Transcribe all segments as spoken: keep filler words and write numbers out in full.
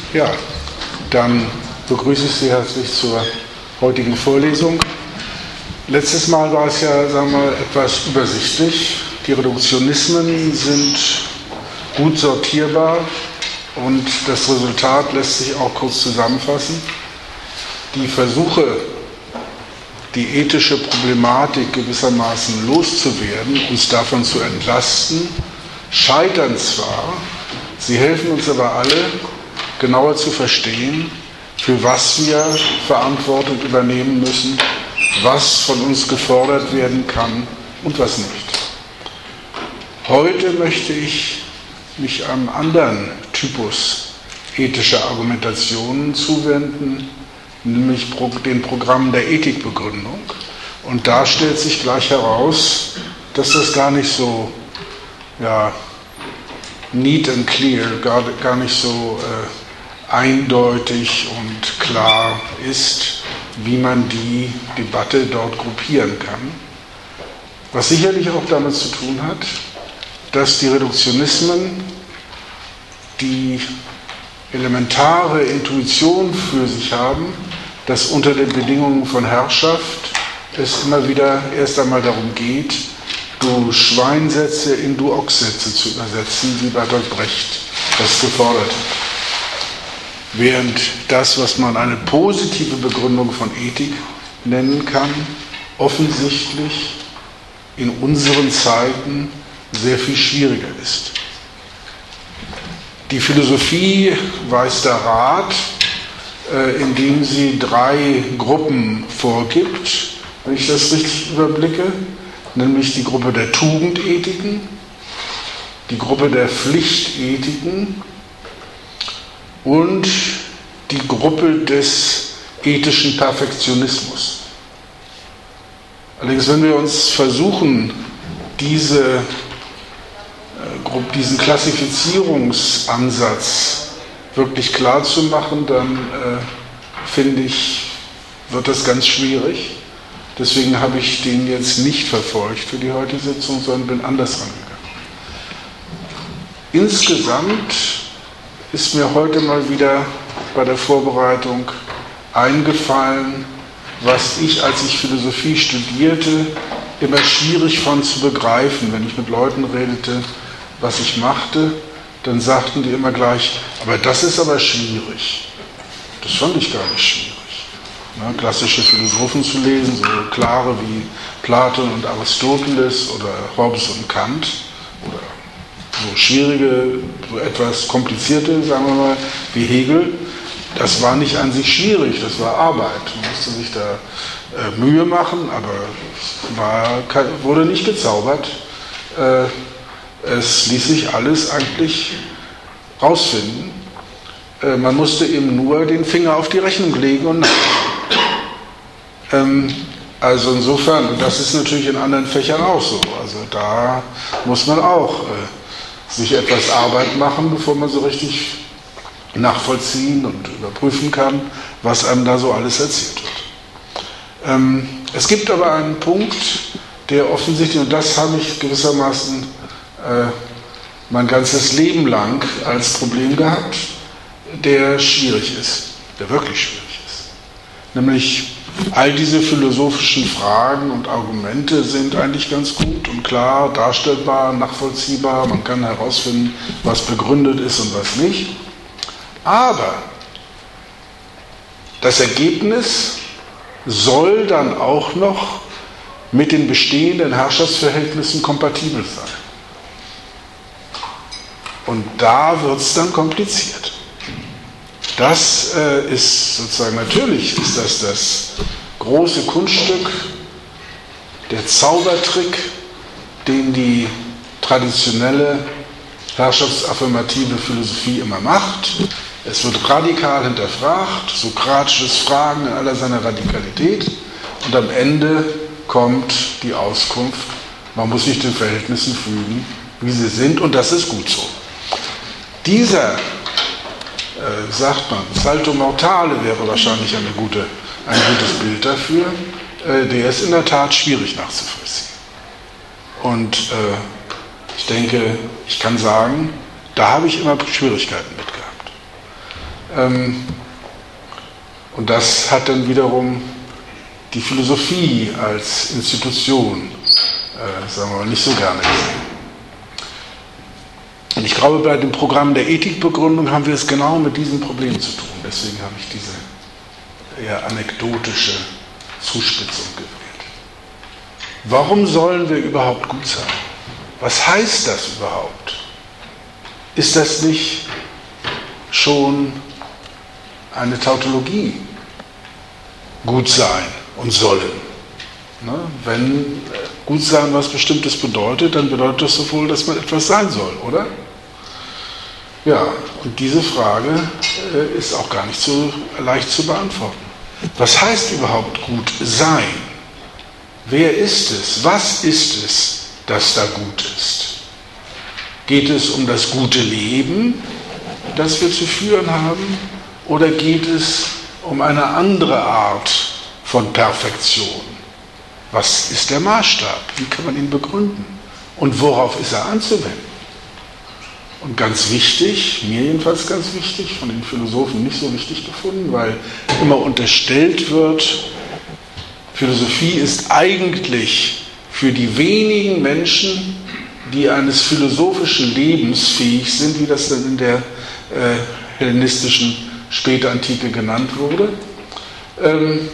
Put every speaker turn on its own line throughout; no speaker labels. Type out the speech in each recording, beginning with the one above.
Ja, dann begrüße ich Sie herzlich zur heutigen Vorlesung. Letztes Mal war es ja, sagen wir mal, etwas übersichtlich. Die Reduktionismen sind gut sortierbar und das Resultat lässt sich auch kurz zusammenfassen. Die Versuche, die ethische Problematik gewissermaßen loszuwerden, uns davon zu entlasten, scheitern zwar, sie helfen uns aber alle, genauer zu verstehen, für was wir Verantwortung übernehmen müssen, was von uns gefordert werden kann und was nicht. Heute möchte ich mich einem anderen Typus ethischer Argumentationen zuwenden, nämlich den Programmen der Ethikbegründung. Und da stellt sich gleich heraus, dass das gar nicht so ja, neat and clear, gar, gar nicht so äh, eindeutig und klar ist, wie man die Debatte dort gruppieren kann. Was sicherlich auch damit zu tun hat, dass die Reduktionismen die elementare Intuition für sich haben, dass unter den Bedingungen von Herrschaft es immer wieder erst einmal darum geht, Du-Schwein-Sätze in Du-Ochs-Sätze zu übersetzen, wie Bertolt Brecht das gefordert hat. Während das, was man eine positive Begründung von Ethik nennen kann, offensichtlich in unseren Zeiten sehr viel schwieriger ist. Die Philosophie weist da Rat, äh, indem sie drei Gruppen vorgibt, wenn ich das richtig überblicke, nämlich die Gruppe der Tugendethiken, die Gruppe der Pflichtethiken und die Gruppe des ethischen Perfektionismus. Allerdings, wenn wir uns versuchen, diese, äh, diesen Klassifizierungsansatz wirklich klar zu machen, dann äh, finde ich, wird das ganz schwierig. Deswegen habe ich den jetzt nicht verfolgt für die heutige Sitzung, sondern bin anders rangegangen. Insgesamt ist mir heute mal wieder bei der Vorbereitung eingefallen, was ich, als ich Philosophie studierte, immer schwierig fand zu begreifen. Wenn ich mit Leuten redete, was ich machte, dann sagten die immer gleich, aber das ist aber schwierig. Das fand ich gar nicht schwierig. Ne, klassische Philosophen zu lesen, so klare wie Platon und Aristoteles oder Hobbes und Kant, oder so schwierige, so etwas komplizierte, sagen wir mal, wie Hegel, das war nicht an sich schwierig, das war Arbeit. Man musste sich da äh, Mühe machen, aber es war, wurde nicht gezaubert. Äh, es ließ sich alles eigentlich rausfinden. Äh, man musste eben nur den Finger auf die Rechnung legen und nachdenken. Ähm, also insofern, und das ist natürlich in anderen Fächern auch so, also da muss man auch äh, sich etwas Arbeit machen, bevor man so richtig nachvollziehen und überprüfen kann, was einem da so alles erzählt wird. Ähm, es gibt aber einen Punkt, der offensichtlich, und das habe ich gewissermaßen äh, mein ganzes Leben lang als Problem gehabt, der schwierig ist, der wirklich schwierig ist. Nämlich all diese philosophischen Fragen und Argumente sind eigentlich ganz gut und klar darstellbar, nachvollziehbar, man kann herausfinden, was begründet ist und was nicht. Aber das Ergebnis soll dann auch noch mit den bestehenden Herrschaftsverhältnissen kompatibel sein. Und da wird es dann kompliziert. Das äh, ist sozusagen, natürlich ist das das große Kunststück, der Zaubertrick, den die traditionelle herrschaftsaffirmative Philosophie immer macht. Es wird radikal hinterfragt, sokratisches Fragen in aller seiner Radikalität, und am Ende kommt die Auskunft, man muss sich den Verhältnissen fügen, wie sie sind, und das ist gut so. Dieser Äh, sagt man, Salto Mortale wäre wahrscheinlich eine gute, ein gutes Bild dafür, äh, der ist in der Tat schwierig nachzuvollziehen. Und äh, ich denke, ich kann sagen, da habe ich immer Schwierigkeiten mit gehabt. Ähm, und das hat dann wiederum die Philosophie als Institution, äh, sagen wir mal, nicht so gerne gesehen. Und ich glaube, bei dem Programm der Ethikbegründung haben wir es genau mit diesem Problem zu tun. Deswegen habe ich diese eher anekdotische Zuspitzung gewählt. Warum sollen wir überhaupt gut sein? Was heißt das überhaupt? Ist das nicht schon eine Tautologie? Gut sein und sollen. Ne? Wenn gut sein was Bestimmtes bedeutet, dann bedeutet das so wohl, dass man etwas sein soll, oder? Ja, und diese Frage äh, ist auch gar nicht so leicht zu beantworten. Was heißt überhaupt gut sein? Wer ist es? Was ist es, das da gut ist? Geht es um das gute Leben, das wir zu führen haben, oder geht es um eine andere Art von Perfektion? Was ist der Maßstab? Wie kann man ihn begründen? Und worauf ist er anzuwenden? Und ganz wichtig, mir jedenfalls ganz wichtig, von den Philosophen nicht so wichtig gefunden, weil immer unterstellt wird, Philosophie ist eigentlich für die wenigen Menschen, die eines philosophischen Lebens fähig sind, wie das dann in der äh, hellenistischen Spätantike genannt wurde. Ähm,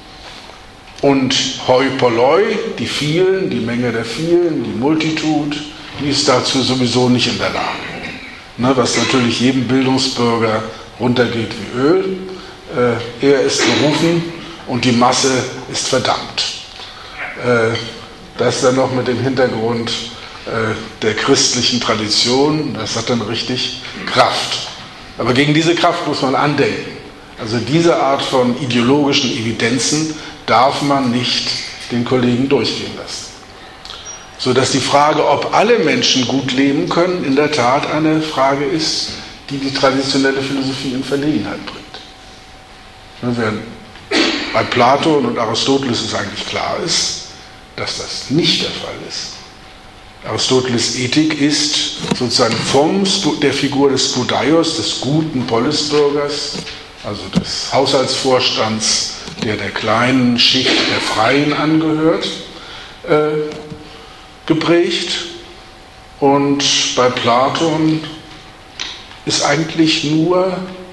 und hoi polloi, die vielen, die Menge der vielen, die Multitud, die ist dazu sowieso nicht in der Lage. Ne, was natürlich jedem Bildungsbürger runtergeht wie Öl. Äh, er ist berufen und die Masse ist verdammt. Äh, das dann noch mit dem Hintergrund äh, der christlichen Tradition, das hat dann richtig Kraft. Aber gegen diese Kraft muss man andenken. Also diese Art von ideologischen Evidenzen darf man nicht den Kollegen durchgehen lassen. Sodass die Frage, ob alle Menschen gut leben können, in der Tat eine Frage ist, die die traditionelle Philosophie in Verlegenheit bringt. Während bei Platon und Aristoteles es eigentlich klar ist, dass das nicht der Fall ist. Aristoteles Ethik ist sozusagen vom, der Figur des Spudaios, des guten Polisbürgers, also des Haushaltsvorstands, der der kleinen Schicht der Freien angehört, äh, geprägt. Und bei Platon ist eigentlich nur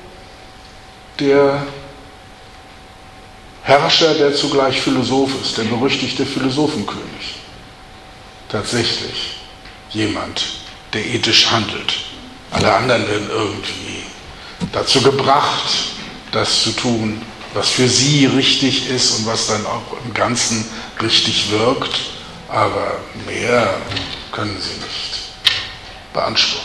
der Herrscher, der zugleich Philosoph ist, der berüchtigte Philosophenkönig, tatsächlich jemand, der ethisch handelt. Alle anderen werden irgendwie dazu gebracht, das zu tun, was für sie richtig ist und was dann auch im Ganzen richtig wirkt, aber mehr können sie nicht beanspruchen.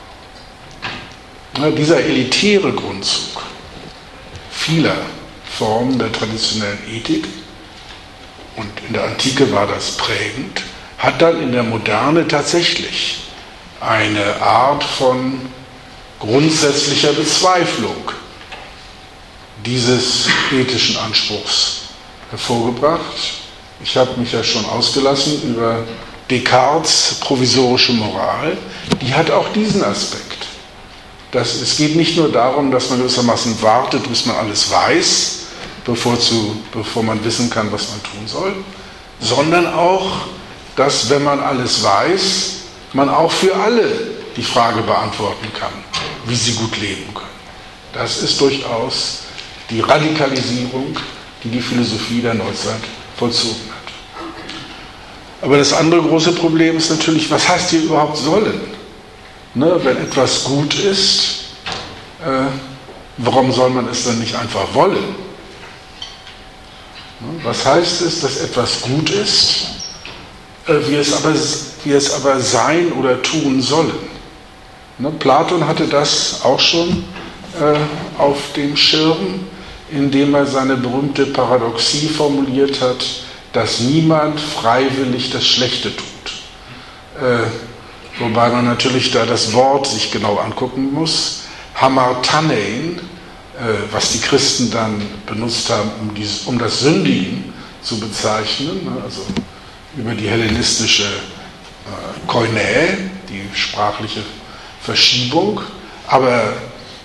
Ja, dieser elitäre Grundzug vieler Formen der traditionellen Ethik, und in der Antike war das prägend, hat dann in der Moderne tatsächlich eine Art von grundsätzlicher Bezweiflung dieses ethischen Anspruchs hervorgebracht. Ich habe mich ja schon ausgelassen über Descartes' provisorische Moral. Die hat auch diesen Aspekt. Das, es geht nicht nur darum, dass man gewissermaßen wartet, bis man alles weiß, bevor, zu, bevor man wissen kann, was man tun soll, sondern auch, dass, wenn man alles weiß, man auch für alle die Frage beantworten kann, wie sie gut leben können. Das ist durchaus die Radikalisierung, die die Philosophie der Neuzeit vollzogen hat. Aber das andere große Problem ist natürlich, was heißt hier überhaupt sollen? Ne, wenn etwas gut ist, äh, warum soll man es dann nicht einfach wollen? Ne, was heißt es, dass etwas gut ist, äh, wir, es aber, wir es aber sein oder tun sollen? Ne, Platon hatte das auch schon äh, auf dem Schirm, indem er seine berühmte Paradoxie formuliert hat, dass niemand freiwillig das Schlechte tut. Äh, wobei man natürlich da das Wort sich genau angucken muss. Hamartanein, äh, was die Christen dann benutzt haben, um, dies, um das Sündigen zu bezeichnen, ne, also über die hellenistische äh, Koine, die sprachliche Verschiebung. Aber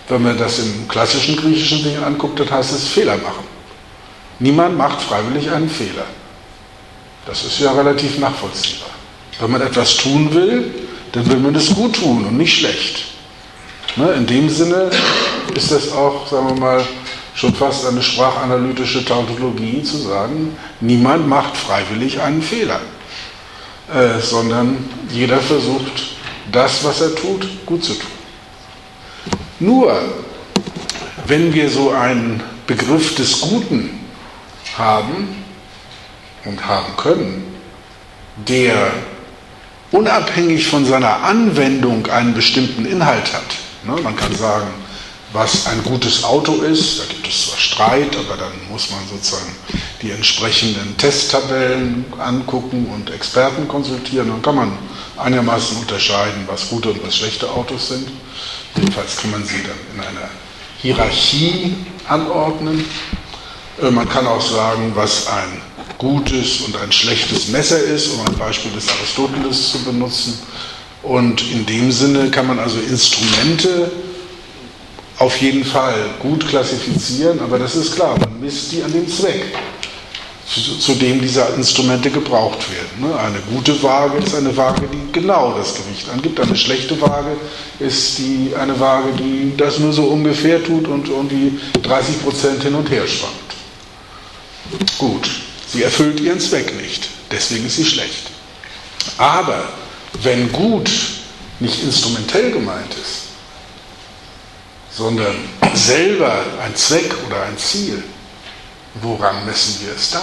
Wenn man das im klassischen griechischen Ding anguckt, dann heißt es Fehler machen. Niemand macht freiwillig einen Fehler. Das ist ja relativ nachvollziehbar. Wenn man etwas tun will, dann will man es gut tun und nicht schlecht. Ne, in dem Sinne ist das auch, sagen wir mal, schon fast eine sprachanalytische Tautologie zu sagen, niemand macht freiwillig einen Fehler, äh, sondern jeder versucht, das, was er tut, gut zu tun. Nur, wenn wir so einen Begriff des Guten haben und haben können, der unabhängig von seiner Anwendung einen bestimmten Inhalt hat. Ne, man kann sagen, was ein gutes Auto ist, da gibt es zwar Streit, aber dann muss man sozusagen die entsprechenden Testtabellen angucken und Experten konsultieren, dann kann man einigermaßen unterscheiden, was gute und was schlechte Autos sind. Jedenfalls kann man sie dann in einer Hierarchie anordnen. Man kann auch sagen, was ein gutes und ein schlechtes Messer ist, um ein Beispiel des Aristoteles zu benutzen. Und in dem Sinne kann man also Instrumente auf jeden Fall gut klassifizieren, aber das ist klar, man misst die an dem Zweck, zu, zu dem diese Instrumente gebraucht werden. Eine gute Waage ist eine Waage, die genau das Gewicht angibt. Eine schlechte Waage ist die, eine Waage, die das nur so ungefähr tut und, und die dreißig Prozent hin und her schwankt. Gut, sie erfüllt ihren Zweck nicht, deswegen ist sie schlecht. Aber wenn gut nicht instrumentell gemeint ist, sondern selber ein Zweck oder ein Ziel, woran messen wir es dann?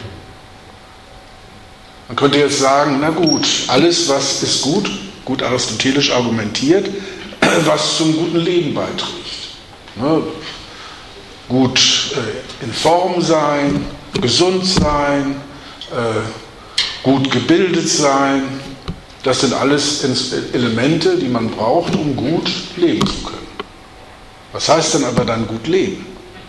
Man könnte jetzt sagen, na gut, alles was ist gut, gut aristotelisch argumentiert, was zum guten Leben beiträgt. Ne? Gut äh, in Form sein, gesund sein, äh, gut gebildet sein, das sind alles Elemente, die man braucht, um gut leben zu können. Was heißt denn aber dann gut leben?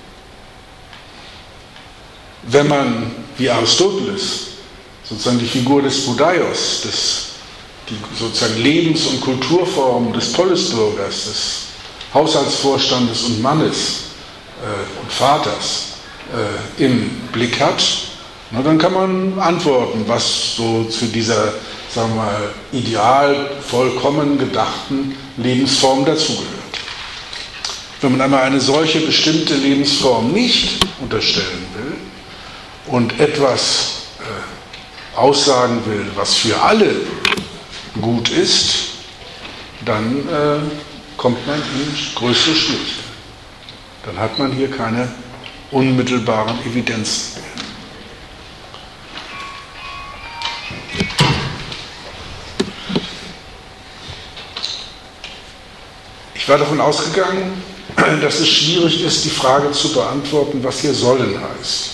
Wenn man, wie Aristoteles, sozusagen die Figur des Spudaios, des, die sozusagen Lebens- und Kulturform des Polisbürgers, des Haushaltsvorstandes und Mannes äh, und Vaters äh, im Blick hat, na, dann kann man antworten, was so zu dieser, sagen wir mal, ideal vollkommen gedachten Lebensform dazugehört. Wenn man einmal eine solche bestimmte Lebensform nicht unterstellen will und etwas äh, aussagen will, was für alle gut ist, dann äh, kommt man in größere Schwierigkeiten. Dann hat man hier keine unmittelbaren Evidenzen mehr. Ich war davon ausgegangen, dass es schwierig ist, die Frage zu beantworten, was hier sollen heißt.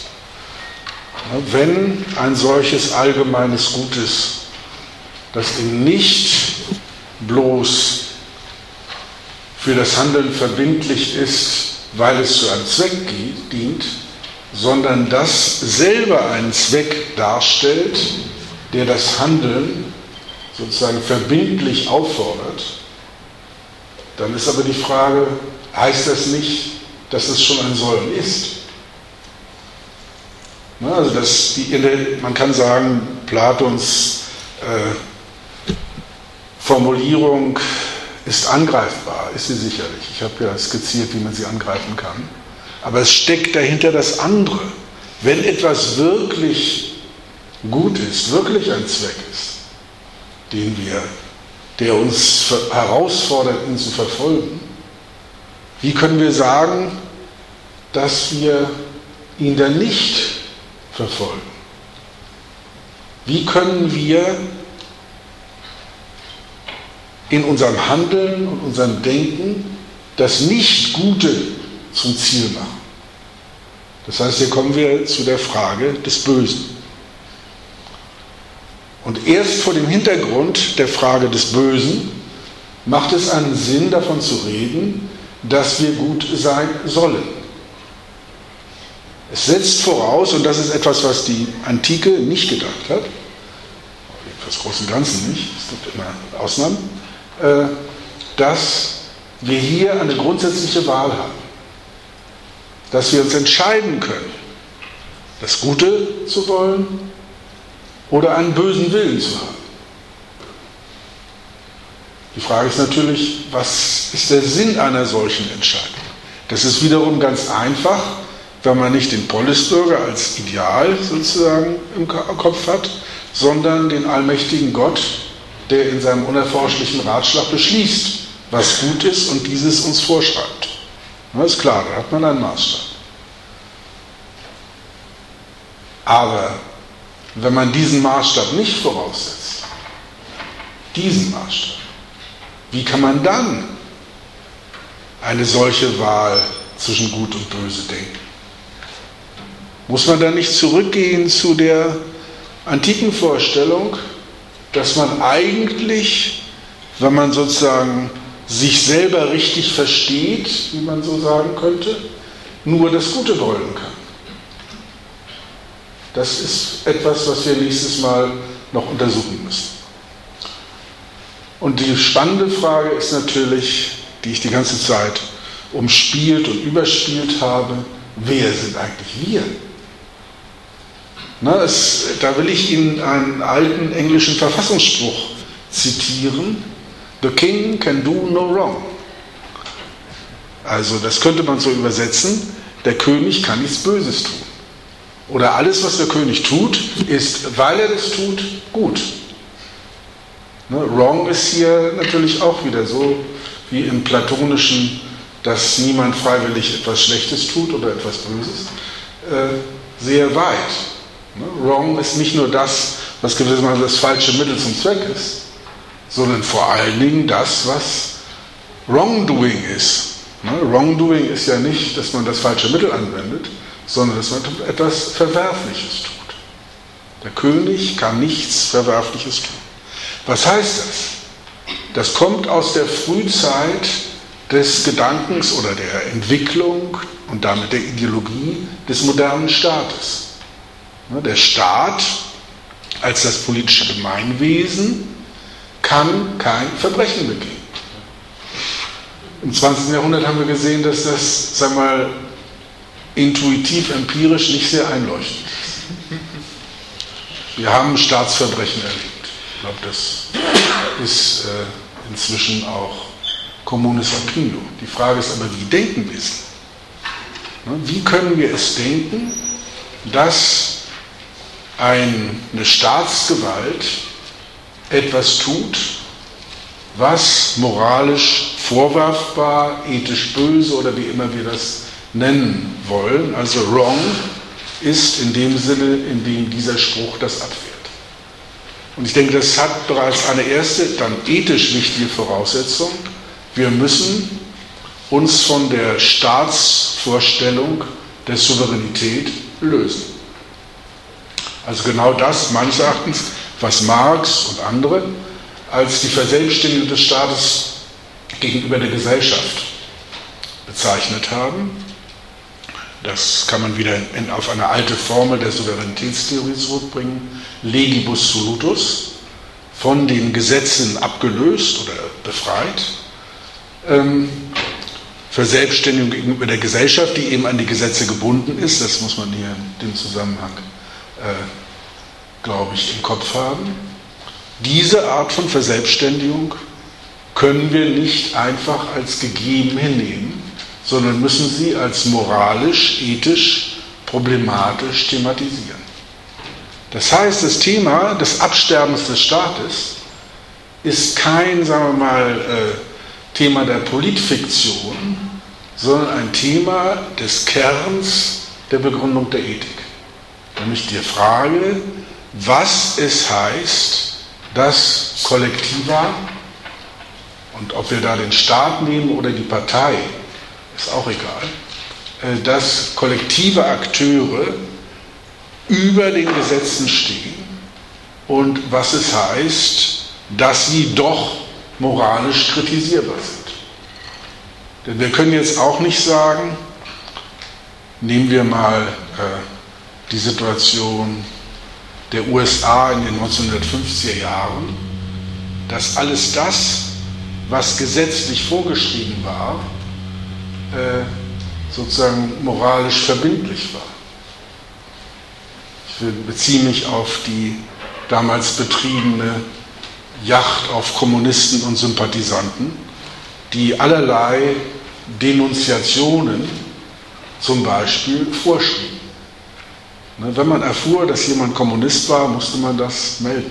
Wenn ein solches allgemeines Gutes, das eben nicht bloß für das Handeln verbindlich ist, weil es zu einem Zweck dient, sondern das selber einen Zweck darstellt, der das Handeln sozusagen verbindlich auffordert, dann ist aber die Frage, heißt das nicht, dass es schon ein Sollen ist? Na, also das, die, man kann sagen, Platons äh, Formulierung ist angreifbar, ist sie sicherlich. Ich habe ja skizziert, wie man sie angreifen kann. Aber es steckt dahinter das andere. Wenn etwas wirklich gut ist, wirklich ein Zweck ist, den wir, der uns herausfordert, ihn zu verfolgen, wie können wir sagen, dass wir ihn dann nicht verfolgen? Wie können wir in unserem Handeln und unserem Denken das Nicht-Gute zum Ziel machen? Das heißt, hier kommen wir zu der Frage des Bösen. Und erst vor dem Hintergrund der Frage des Bösen macht es einen Sinn, davon zu reden, dass wir gut sein sollen. Es setzt voraus, und das ist etwas, was die Antike nicht gedacht hat, jedenfalls im Großen und Ganzen nicht, es gibt immer Ausnahmen, dass wir hier eine grundsätzliche Wahl haben, dass wir uns entscheiden können, das Gute zu wollen oder einen bösen Willen zu haben. Die Frage ist natürlich, was ist der Sinn einer solchen Entscheidung? Das ist wiederum ganz einfach, wenn man nicht den Polisbürger als Ideal sozusagen im Kopf hat, sondern den allmächtigen Gott, der in seinem unerforschlichen Ratschlag beschließt, was gut ist und dieses uns vorschreibt. Das ist klar, da hat man einen Maßstab. Aber wenn man diesen Maßstab nicht voraussetzt, diesen Maßstab, wie kann man dann eine solche Wahl zwischen Gut und Böse denken? Muss man dann nicht zurückgehen zu der antiken Vorstellung, dass man eigentlich, wenn man sozusagen sich selber richtig versteht, wie man so sagen könnte, nur das Gute wollen kann? Das ist etwas, was wir nächstes Mal noch untersuchen müssen. Und die spannende Frage ist natürlich, die ich die ganze Zeit umspielt und überspielt habe, wer sind eigentlich wir? Na, es, da will ich Ihnen einen alten englischen Verfassungsspruch zitieren: The king can do no wrong. Also das könnte man so übersetzen: Der König kann nichts Böses tun. Oder alles, was der König tut, ist, weil er das tut, gut. Ne, wrong ist hier natürlich auch wieder so wie im Platonischen, dass niemand freiwillig etwas Schlechtes tut oder etwas Böses, äh, sehr weit. Ne, wrong ist nicht nur das, was gewissermaßen das falsche Mittel zum Zweck ist, sondern vor allen Dingen das, was wrongdoing ist. Ne, wrongdoing ist ja nicht, dass man das falsche Mittel anwendet, sondern dass man etwas Verwerfliches tut. Der König kann nichts Verwerfliches tun. Was heißt das? Das kommt aus der Frühzeit des Gedankens oder der Entwicklung und damit der Ideologie des modernen Staates. Der Staat als das politische Gemeinwesen kann kein Verbrechen begehen. Im zwanzigsten Jahrhundert haben wir gesehen, dass das, sagen wir mal, intuitiv, empirisch nicht sehr einleuchtend ist. Wir haben Staatsverbrechen erlebt. Ich glaube, das ist äh, inzwischen auch communis opinio. Die Frage ist aber, wie denken wir es? Wie können wir es denken, dass ein, eine Staatsgewalt etwas tut, was moralisch vorwerfbar, ethisch böse oder wie immer wir das nennen wollen, also wrong, ist in dem Sinne, in dem dieser Spruch das abwehrt. Und ich denke, das hat bereits eine erste, dann ethisch wichtige Voraussetzung. Wir müssen uns von der Staatsvorstellung der Souveränität lösen. Also genau das, meines Erachtens, was Marx und andere als die Verselbstständigung des Staates gegenüber der Gesellschaft bezeichnet haben. Das kann man wieder in, auf eine alte Formel der Souveränitätstheorie zurückbringen: Legibus solutus, von den Gesetzen abgelöst oder befreit. Ähm, Verselbstständigung gegenüber der Gesellschaft, die eben an die Gesetze gebunden ist, das muss man hier in dem Zusammenhang, äh, glaube ich, im Kopf haben. Diese Art von Verselbstständigung können wir nicht einfach als gegeben hinnehmen, sondern müssen sie als moralisch, ethisch, problematisch thematisieren. Das heißt, das Thema des Absterbens des Staates ist kein, sagen wir mal, äh, Thema der Politfiktion, sondern ein Thema des Kerns der Begründung der Ethik. Nämlich die Frage, was es heißt, dass Kollektiva, und ob wir da den Staat nehmen oder die Partei, ist auch egal, dass kollektive Akteure über den Gesetzen stehen und was es heißt, dass sie doch moralisch kritisierbar sind. Denn wir können jetzt auch nicht sagen, nehmen wir mal äh, die Situation der U S A in den neunzehnhundertfünfziger Jahren, dass alles das, was gesetzlich vorgeschrieben war, äh, sozusagen moralisch verbindlich war. Ich beziehe mich auf die damals betriebene Jagd auf Kommunisten und Sympathisanten, die allerlei Denunziationen zum Beispiel vorschrieben. Wenn man erfuhr, dass jemand Kommunist war, musste man das melden.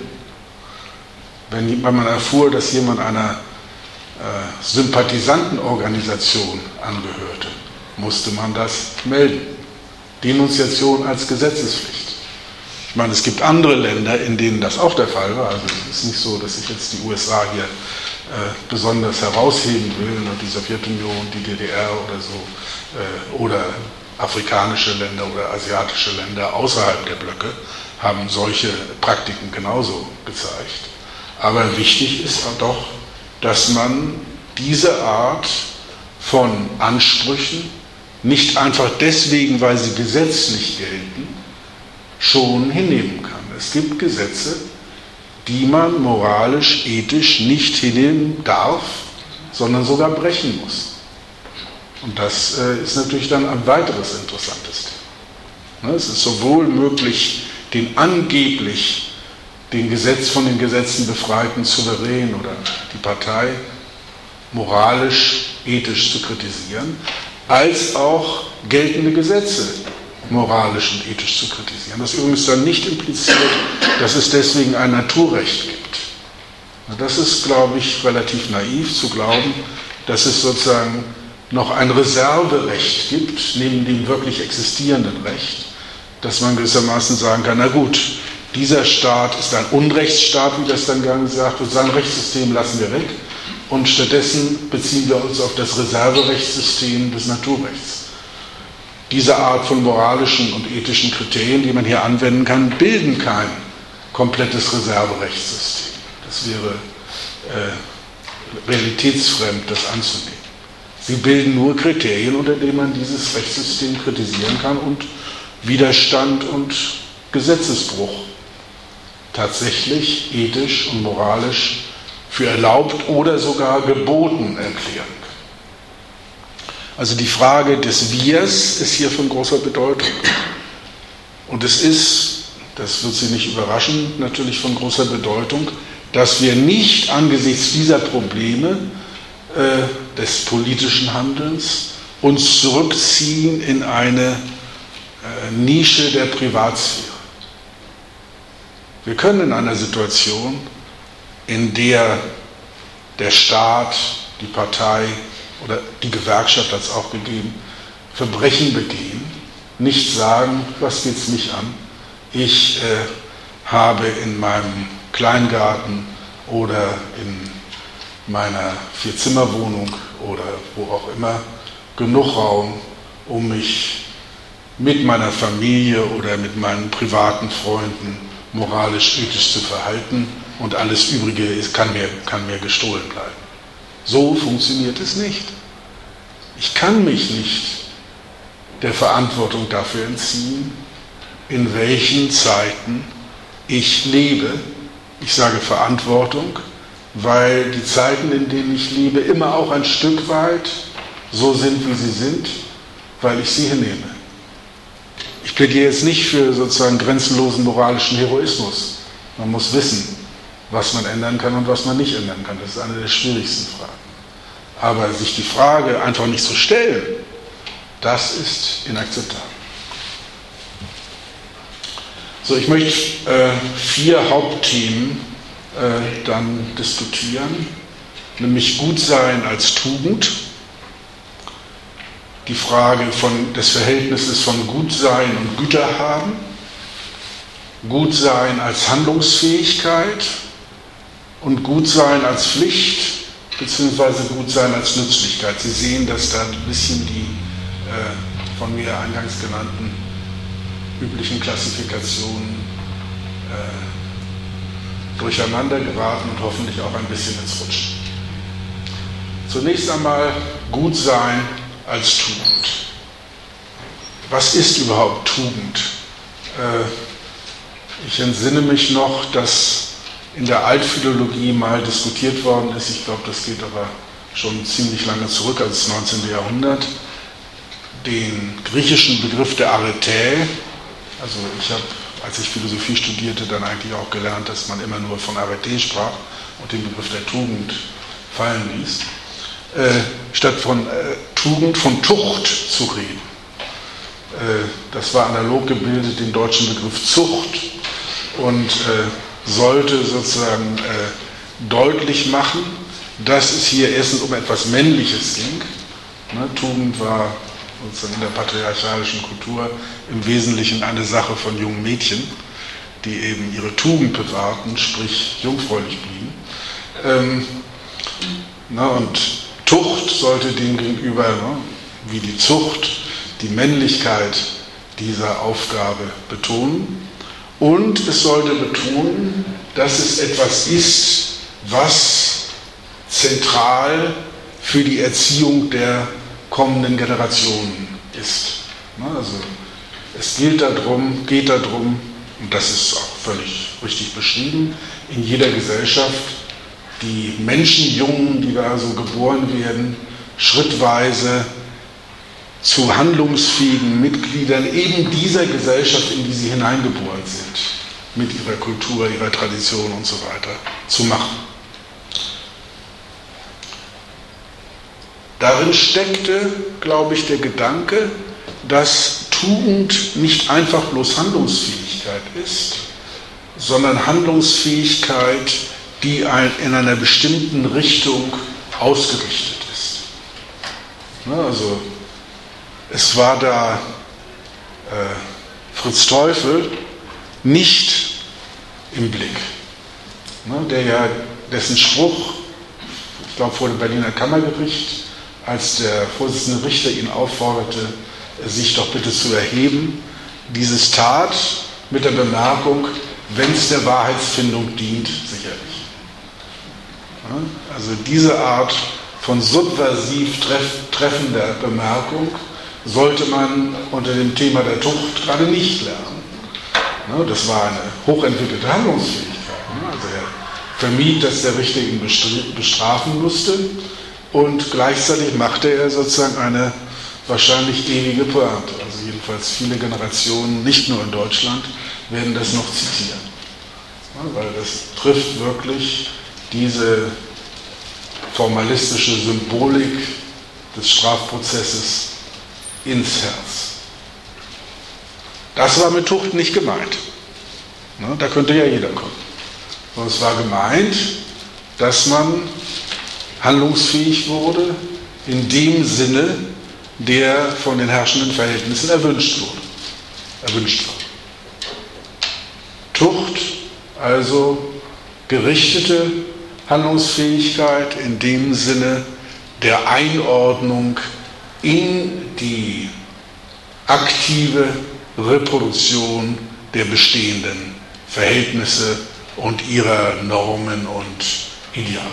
Wenn man erfuhr, dass jemand einer äh, Sympathisantenorganisation angehörte, musste man das melden. Denunziation als Gesetzespflicht. Ich meine, es gibt andere Länder, in denen das auch der Fall war. Also es ist nicht so, dass ich jetzt die U S A hier äh, besonders herausheben will, ne, die Sowjetunion, die D D R oder so, äh, oder afrikanische Länder oder asiatische Länder außerhalb der Blöcke haben solche Praktiken genauso gezeigt. Aber wichtig ist doch, dass man diese Art von Ansprüchen nicht einfach deswegen, weil sie gesetzlich gelten, schon hinnehmen kann. Es gibt Gesetze, die man moralisch, ethisch nicht hinnehmen darf, sondern sogar brechen muss. Und das äh, ist natürlich dann ein weiteres interessantes Thema. Ne, es ist sowohl möglich, den angeblich den Gesetz von den Gesetzen befreiten Souverän oder die Partei moralisch, ethisch zu kritisieren, als auch geltende Gesetze moralisch und ethisch zu kritisieren. Das übrigens dann nicht impliziert, dass es deswegen ein Naturrecht gibt. Das ist, glaube ich, relativ naiv zu glauben, dass es sozusagen noch ein Reserverecht gibt, neben dem wirklich existierenden Recht, dass man gewissermaßen sagen kann, na gut, dieser Staat ist ein Unrechtsstaat, wie das dann gesagt wird, sein Rechtssystem lassen wir weg und stattdessen beziehen wir uns auf das Reserverechtssystem des Naturrechts. Diese Art von moralischen und ethischen Kriterien, die man hier anwenden kann, bilden kein komplettes Reserverechtssystem. Das wäre äh, realitätsfremd, das anzunehmen. Sie bilden nur Kriterien, unter denen man dieses Rechtssystem kritisieren kann und Widerstand und Gesetzesbruch tatsächlich ethisch und moralisch für erlaubt oder sogar geboten erklären kann. Also die Frage des Wirs ist hier von großer Bedeutung. Und es ist, das wird Sie nicht überraschen, natürlich von großer Bedeutung, dass wir nicht angesichts dieser Probleme äh, des politischen Handelns uns zurückziehen in eine äh, Nische der Privatsphäre. Wir können in einer Situation, in der der Staat, die Partei oder die Gewerkschaft hat es auch gegeben, Verbrechen begehen, nicht sagen, was geht es mich an? Ich äh, habe in meinem Kleingarten oder in meiner Vierzimmerwohnung oder wo auch immer genug Raum, um mich mit meiner Familie oder mit meinen privaten Freunden moralisch, ethisch zu verhalten und alles Übrige ist, kann, mir, kann mir gestohlen bleiben. So funktioniert es nicht. Ich kann mich nicht der Verantwortung dafür entziehen, in welchen Zeiten ich lebe. Ich sage Verantwortung, weil die Zeiten, in denen ich lebe, immer auch ein Stück weit so sind, wie sie sind, weil ich sie hinnehme. Ich plädiere jetzt nicht für sozusagen grenzenlosen moralischen Heroismus. Man muss wissen, was man ändern kann und was man nicht ändern kann. Das ist eine der schwierigsten Fragen. Aber sich die Frage einfach nicht zu stellen, das ist inakzeptabel. So, ich möchte äh, vier Hauptthemen äh, dann diskutieren, nämlich Gutsein als Tugend, die Frage von, des Verhältnisses von Gutsein und Güterhaben, Gutsein als Handlungsfähigkeit und Gutsein als Pflicht, beziehungsweise Gutsein als Nützlichkeit. Sie sehen, dass da ein bisschen die äh, von mir eingangs genannten üblichen Klassifikationen äh, durcheinander geraten und hoffentlich auch ein bisschen ins Rutschen. Zunächst einmal Gutsein als Tugend. Was ist überhaupt Tugend? Äh, ich entsinne mich noch, dass in der Altphilologie mal diskutiert worden ist. Ich glaube, das geht aber schon ziemlich lange zurück, also das neunzehnte Jahrhundert. Den griechischen Begriff der Arete, also ich habe, als ich Philosophie studierte, dann eigentlich auch gelernt, dass man immer nur von Arete sprach und den Begriff der Tugend fallen ließ, äh, statt von äh, Tugend, von Tucht zu reden. Äh, das war analog gebildet dem deutschen Begriff Zucht und äh, sollte sozusagen äh, deutlich machen, dass es hier erstens um etwas Männliches ging. Ne, Tugend war sozusagen in der patriarchalischen Kultur im Wesentlichen eine Sache von jungen Mädchen, die eben ihre Tugend bewahrten, sprich jungfräulich blieben. Ähm, na, und Tucht sollte dem gegenüber, ne, wie die Zucht, die Männlichkeit dieser Aufgabe betonen. Und es sollte betonen, dass es etwas ist, was zentral für die Erziehung der kommenden Generationen ist. Also es gilt darum, geht darum, und das ist auch völlig richtig beschrieben, in jeder Gesellschaft die Menschenjungen, die da so geboren werden, schrittweise zu handlungsfähigen Mitgliedern eben dieser Gesellschaft, in die sie hineingeboren sind, mit ihrer Kultur, ihrer Tradition und so weiter, zu machen. Darin steckte, glaube ich, der Gedanke, dass Tugend nicht einfach bloß Handlungsfähigkeit ist, sondern Handlungsfähigkeit, die in einer bestimmten Richtung ausgerichtet ist. Also es war da äh, Fritz Teufel nicht im Blick, ne, der ja, dessen Spruch, ich glaube vor dem Berliner Kammergericht, als der Vorsitzende Richter ihn aufforderte, sich doch bitte zu erheben, dieses tat mit der Bemerkung, wenn es der Wahrheitsfindung dient, sicherlich. Ja, also diese Art von subversiv treff, treffender Bemerkung sollte man unter dem Thema der Tucht gerade nicht lernen. Das war eine hochentwickelte Handlungsfähigkeit. Also er vermied, dass der Richter ihn bestrafen musste und gleichzeitig machte er sozusagen eine wahrscheinlich ewige Pointe. Also jedenfalls viele Generationen, nicht nur in Deutschland, werden das noch zitieren. Weil das trifft wirklich diese formalistische Symbolik des Strafprozesses ins Herz. Das war mit Tucht nicht gemeint. Da könnte ja jeder kommen. Und es war gemeint, dass man handlungsfähig wurde in dem Sinne, der von den herrschenden Verhältnissen erwünscht wurde. Erwünscht war. Tucht, also gerichtete Handlungsfähigkeit in dem Sinne der Einordnung in die aktive Reproduktion der bestehenden Verhältnisse und ihrer Normen und Ideale.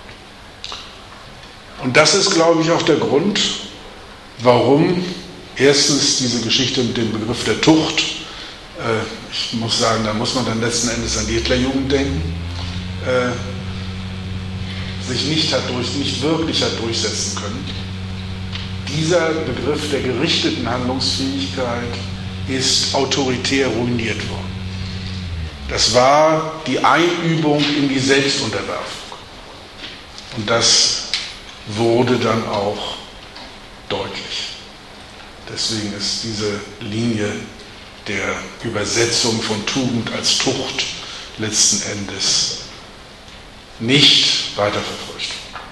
Und das ist, glaube ich, auch der Grund, warum erstens diese Geschichte mit dem Begriff der Tucht, äh, ich muss sagen, da muss man dann letzten Endes an die Hitlerjugend denken, äh, sich nicht, hat durch, nicht wirklich hat durchsetzen können. Dieser Begriff der gerichteten Handlungsfähigkeit ist autoritär ruiniert worden. Das war die Einübung in die Selbstunterwerfung. Und das wurde dann auch deutlich. Deswegen ist diese Linie der Übersetzung von Tugend als Tucht letzten Endes nicht weiterverfolgt.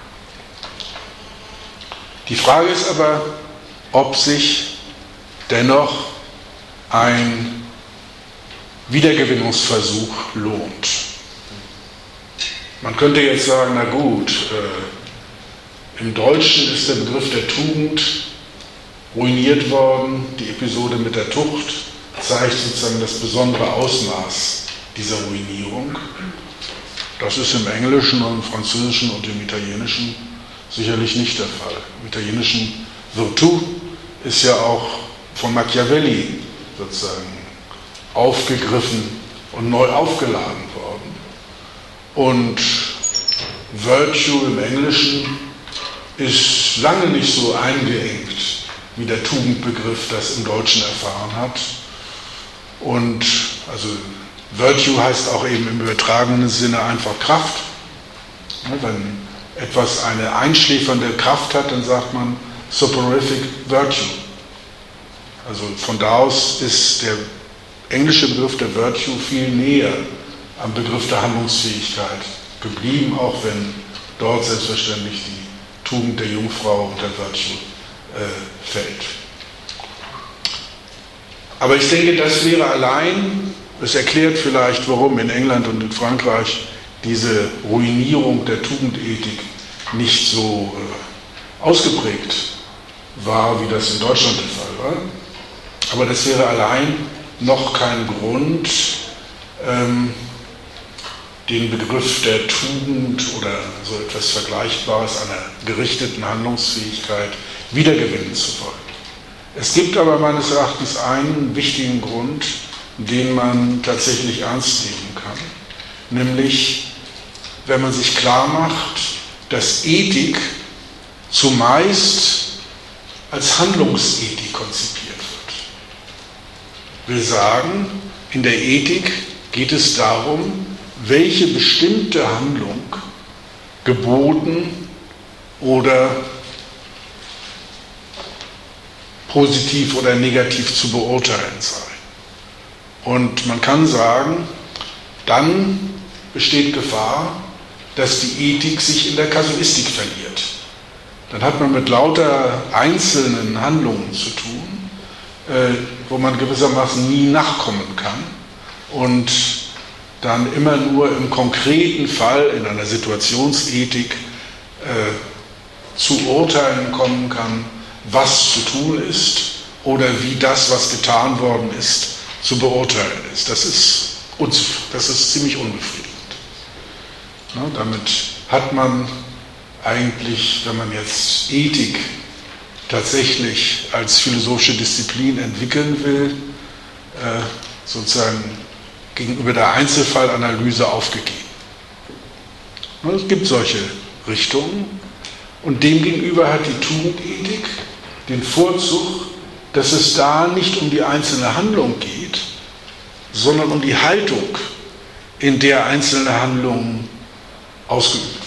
Die Frage ist aber, ob sich dennoch ein Wiedergewinnungsversuch lohnt. Man könnte jetzt sagen, na gut, äh, im Deutschen ist der Begriff der Tugend ruiniert worden. Die Episode mit der Tucht zeigt sozusagen das besondere Ausmaß dieser Ruinierung. Das ist im Englischen und im Französischen und im Italienischen sicherlich nicht der Fall. Im Italienischen Virtù ist ja auch von Machiavelli sozusagen aufgegriffen und neu aufgeladen worden. Und Virtue im Englischen ist lange nicht so eingeengt, wie der Tugendbegriff das im Deutschen erfahren hat. Und also Virtue heißt auch eben im übertragenen Sinne einfach Kraft. Wenn etwas eine einschläfernde Kraft hat, dann sagt man soporific virtue. Also von da aus ist der englische Begriff der Virtue viel näher am Begriff der Handlungsfähigkeit geblieben, auch wenn dort selbstverständlich die Tugend der Jungfrau unter Virtue äh, fällt. Aber ich denke, das wäre allein, es erklärt vielleicht, warum in England und in Frankreich diese Ruinierung der Tugendethik nicht so äh, ausgeprägt war, wie das in Deutschland der Fall war. Aber das wäre allein noch kein Grund, ähm, den Begriff der Tugend oder so etwas Vergleichbares einer gerichteten Handlungsfähigkeit wiedergewinnen zu wollen. Es gibt aber meines Erachtens einen wichtigen Grund, den man tatsächlich ernst nehmen kann, nämlich wenn man sich klar macht, dass Ethik zumeist als Handlungsethik konzipiert wird. Will sagen, in der Ethik geht es darum, welche bestimmte Handlung geboten oder positiv oder negativ zu beurteilen sei. Und man kann sagen, dann besteht Gefahr, dass die Ethik sich in der Kasuistik verliert. Dann hat man mit lauter einzelnen Handlungen zu tun, äh, wo man gewissermaßen nie nachkommen kann und dann immer nur im konkreten Fall in einer Situationsethik äh, zu Urteilen kommen kann, was zu tun ist oder wie das, was getan worden ist, zu beurteilen ist. Das ist, das ist ziemlich unbefriedigend. Ja, damit hat man eigentlich, wenn man jetzt Ethik tatsächlich als philosophische Disziplin entwickeln will, äh, sozusagen gegenüber der Einzelfallanalyse aufgegeben. Ja, es gibt solche Richtungen und demgegenüber hat die Tugendethik den Vorzug, dass es da nicht um die einzelne Handlung geht, sondern um die Haltung, in der einzelne Handlungen ausgeübt werden.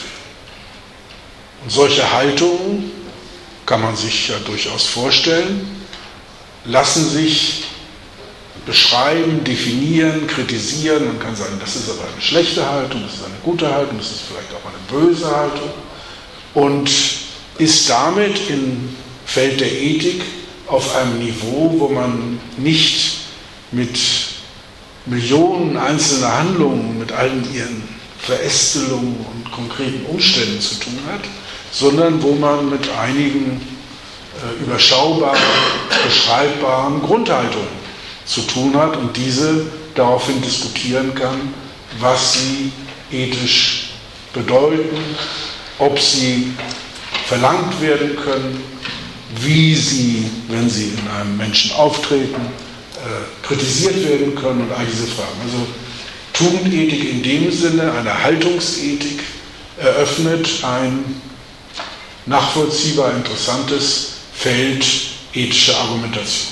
Und solche Haltungen, kann man sich ja durchaus vorstellen, lassen sich beschreiben, definieren, kritisieren. Man kann sagen, das ist aber eine schlechte Haltung, das ist eine gute Haltung, das ist vielleicht auch eine böse Haltung und ist damit im Feld der Ethik auf einem Niveau, wo man nicht mit Millionen einzelner Handlungen, mit allen ihren Verästelungen und konkreten Umständen zu tun hat, sondern wo man mit einigen äh, überschaubaren, beschreibbaren Grundhaltungen zu tun hat und diese daraufhin diskutieren kann, was sie ethisch bedeuten, ob sie verlangt werden können, wie sie, wenn sie in einem Menschen auftreten, äh, kritisiert werden können und all diese Fragen. Also Tugendethik in dem Sinne, eine Haltungsethik, eröffnet ein nachvollziehbar interessantes Feld ethischer Argumentation.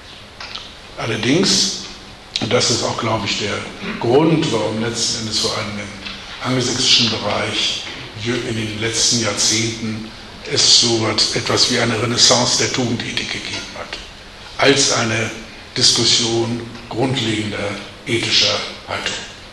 Allerdings, und das ist auch, glaube ich, der Grund, warum letzten Endes vor allem im angelsächsischen Bereich in den letzten Jahrzehnten es so etwas wie eine Renaissance der Tugendethik gegeben hat, als eine Diskussion grundlegender ethischer Haltung.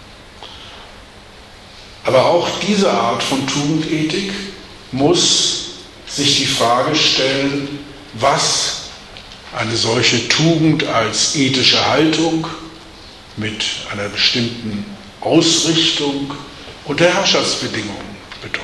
Aber auch diese Art von Tugendethik muss sich die Frage stellen, was eine solche Tugend als ethische Haltung mit einer bestimmten Ausrichtung unter Herrschaftsbedingungen bedeutet.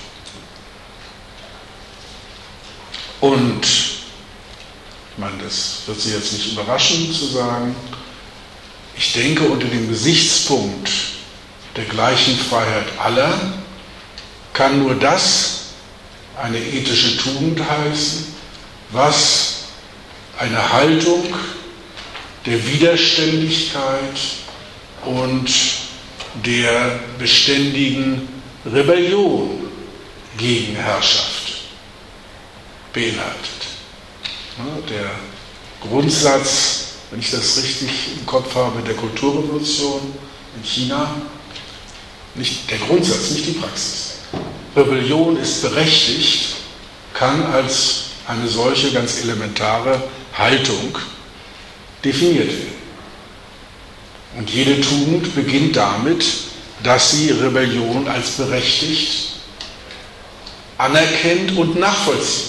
Und ich meine, das wird Sie jetzt nicht überraschen zu sagen, ich denke, unter dem Gesichtspunkt der gleichen Freiheit aller kann nur das eine ethische Tugend heißen, was eine Haltung der Widerständigkeit und der beständigen Rebellion gegen Herrschaft beinhaltet. Der Grundsatz, wenn ich das richtig im Kopf habe, der Kulturrevolution in China, nicht der Grundsatz, nicht die Praxis. Rebellion ist berechtigt, kann als eine solche ganz elementare Haltung definiert werden. Und jede Tugend beginnt damit, dass sie Rebellion als berechtigt anerkennt und nachvollzieht.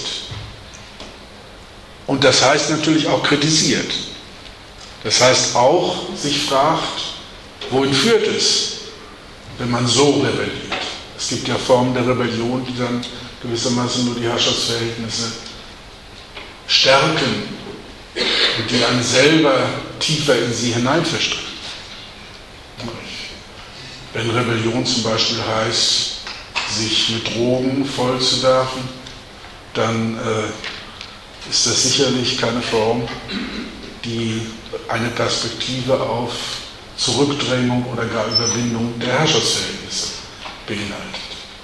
Und das heißt natürlich auch kritisiert. Das heißt auch, sich fragt, wohin führt es, wenn man so rebelliert. Es gibt ja Formen der Rebellion, die dann gewissermaßen nur die Herrschaftsverhältnisse stärken und die einen selber tiefer in sie hinein verstricken. Wenn Rebellion zum Beispiel heißt, sich mit Drogen vollzuwerfen, dann äh, ist das sicherlich keine Form, die eine Perspektive auf Zurückdrängung oder gar Überwindung der Herrschaftsverhältnisse beinhaltet.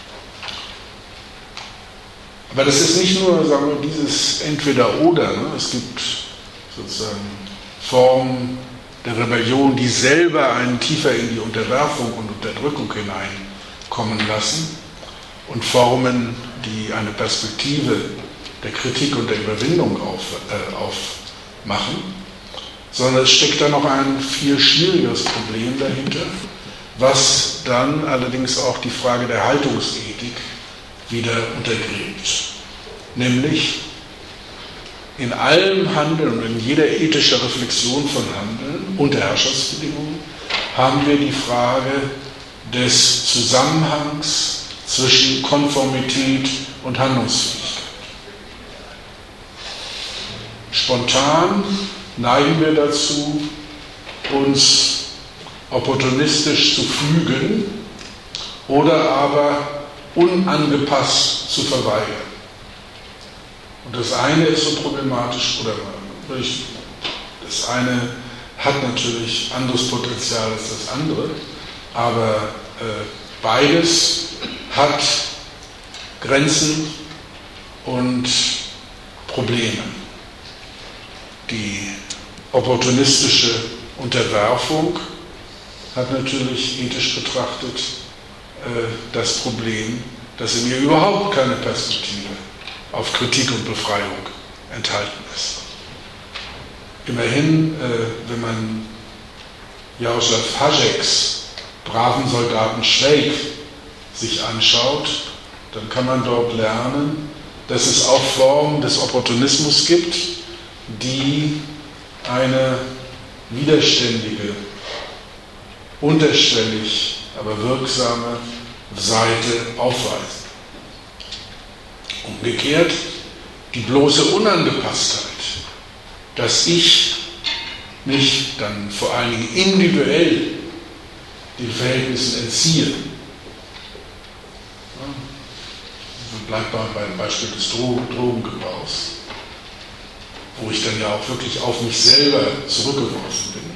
Aber das ist nicht nur, sagen wir, dieses Entweder-Oder. Ne? Es gibt sozusagen Formen der Rebellion, die selber einen tiefer in die Unterwerfung und Unterdrückung hineinkommen lassen, und Formen, die eine Perspektive der Kritik und der Überwindung auf, äh, aufmachen, sondern es steckt da noch ein viel schwierigeres Problem dahinter, was dann allerdings auch die Frage der Haltungsethik wieder untergräbt. Nämlich in allem Handeln und in jeder ethischen Reflexion von Handeln unter Herrschaftsbedingungen haben wir die Frage des Zusammenhangs zwischen Konformität und Handlungsfähigkeit. Spontan neigen wir dazu, uns opportunistisch zu fügen oder aber unangepasst zu verweigern. Und das eine ist so problematisch, oder das eine hat natürlich anderes Potenzial als das andere, aber äh, beides hat Grenzen und Probleme. Die opportunistische Unterwerfung hat natürlich ethisch betrachtet äh, das Problem, dass in ihr überhaupt keine Perspektive auf Kritik und Befreiung enthalten ist. Immerhin, äh, wenn man Jaroslav Hašeks braven Soldaten Švejk sich anschaut, dann kann man dort lernen, dass es auch Formen des Opportunismus gibt, die eine widerständige, unterschwellig, aber wirksame Seite aufweisen. Umgekehrt, die bloße Unangepasstheit, dass ich mich dann vor allen Dingen individuell den Verhältnissen entziehe. Bleibt mal beim Beispiel des Drogengebrauchs, wo ich dann ja auch wirklich auf mich selber zurückgeworfen bin.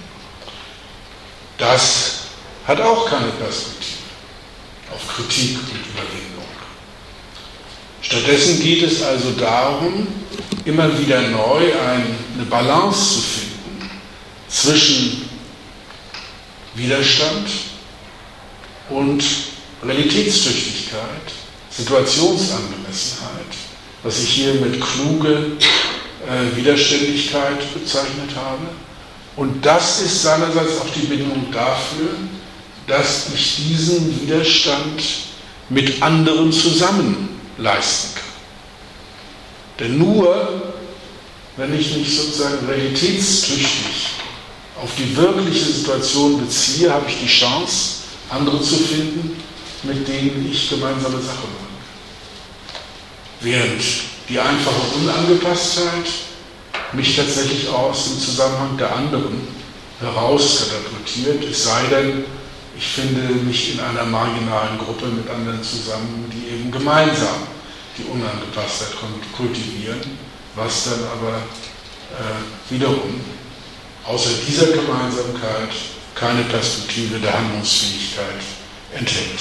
Das hat auch keine Perspektive auf Kritik und Überwindung. Stattdessen geht es also darum, immer wieder neu eine Balance zu finden zwischen Widerstand und Realitätstüchtigkeit, Situationsangemessenheit, was ich hier mit kluge äh, Widerständigkeit bezeichnet habe. Und das ist seinerseits auch die Bedingung dafür, dass ich diesen Widerstand mit anderen zusammen leisten kann. Denn nur, wenn ich mich sozusagen realitätstüchtig auf die wirkliche Situation beziehe, habe ich die Chance, andere zu finden, mit denen ich gemeinsame Sache mache. Während die einfache Unangepasstheit mich tatsächlich auch aus dem Zusammenhang der anderen herauskatapultiert, es sei denn, ich finde mich in einer marginalen Gruppe mit anderen zusammen, die eben gemeinsam die Unangepasstheit kultivieren, was dann aber äh, wiederum außer dieser Gemeinsamkeit keine Perspektive der Handlungsfähigkeit enthält.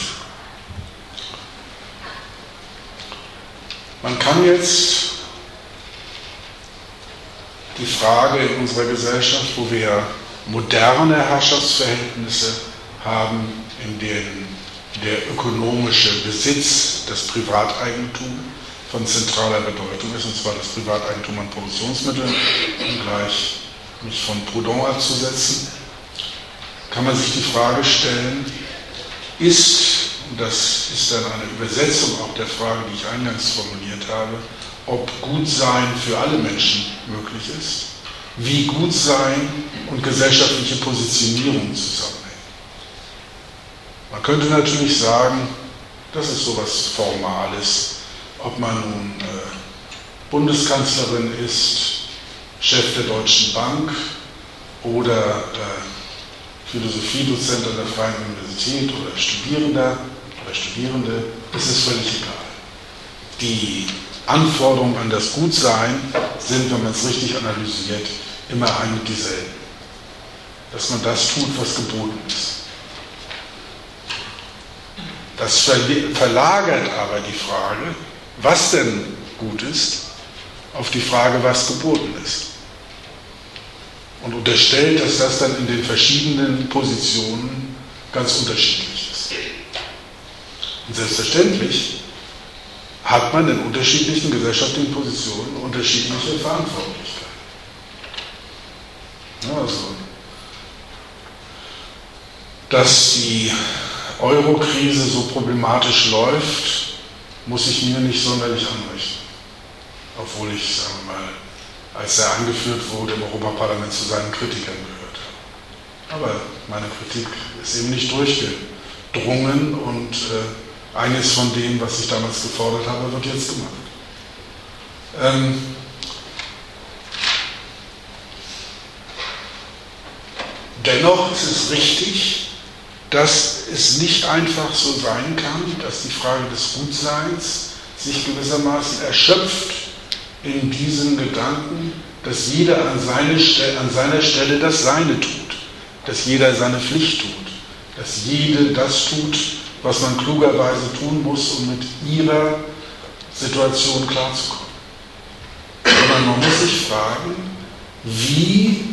Man kann jetzt die Frage in unserer Gesellschaft, wo wir moderne Herrschaftsverhältnisse haben, in denen der ökonomische Besitz, das Privateigentum von zentraler Bedeutung ist, und zwar das Privateigentum an Produktionsmitteln, um gleich mich von Proudhon abzusetzen, kann man sich die Frage stellen, ist, und das ist dann eine Übersetzung auch der Frage, die ich eingangs formuliert habe, ob Gutsein für alle Menschen möglich ist, wie Gutsein und gesellschaftliche Positionierung zusammenhängen. Man könnte natürlich sagen, das ist sowas Formales, ob man nun äh, Bundeskanzlerin ist, Chef der Deutschen Bank oder äh, Philosophiedozent an der Freien Universität oder Studierender oder Studierende, das ist völlig egal. Die Anforderungen an das Gutsein sind, wenn man es richtig analysiert, immer ein und dieselben. Dass man das tut, was geboten ist. Das verlagert aber die Frage, was denn gut ist, auf die Frage, was geboten ist. Und unterstellt, dass das dann in den verschiedenen Positionen ganz unterschiedlich ist. Und selbstverständlich hat man in unterschiedlichen gesellschaftlichen Positionen unterschiedliche Verantwortlichkeiten. Also, dass die Euro-Krise so problematisch läuft, muss ich mir nicht sonderlich anrechnen. Obwohl ich, sagen wir mal, als er angeführt wurde, im Europaparlament zu seinen Kritikern gehört habe. Aber meine Kritik ist eben nicht durchgedrungen und äh, eines von dem, was ich damals gefordert habe, wird jetzt gemacht. Ähm, dennoch ist es richtig, dass es nicht einfach so sein kann, dass die Frage des Gutseins sich gewissermaßen erschöpft in diesem Gedanken, dass jeder an, seine Stelle, an seiner Stelle das Seine tut, dass jeder seine Pflicht tut, dass jede das tut, was man klugerweise tun muss, um mit ihrer Situation klarzukommen. Sondern man muss sich fragen, wie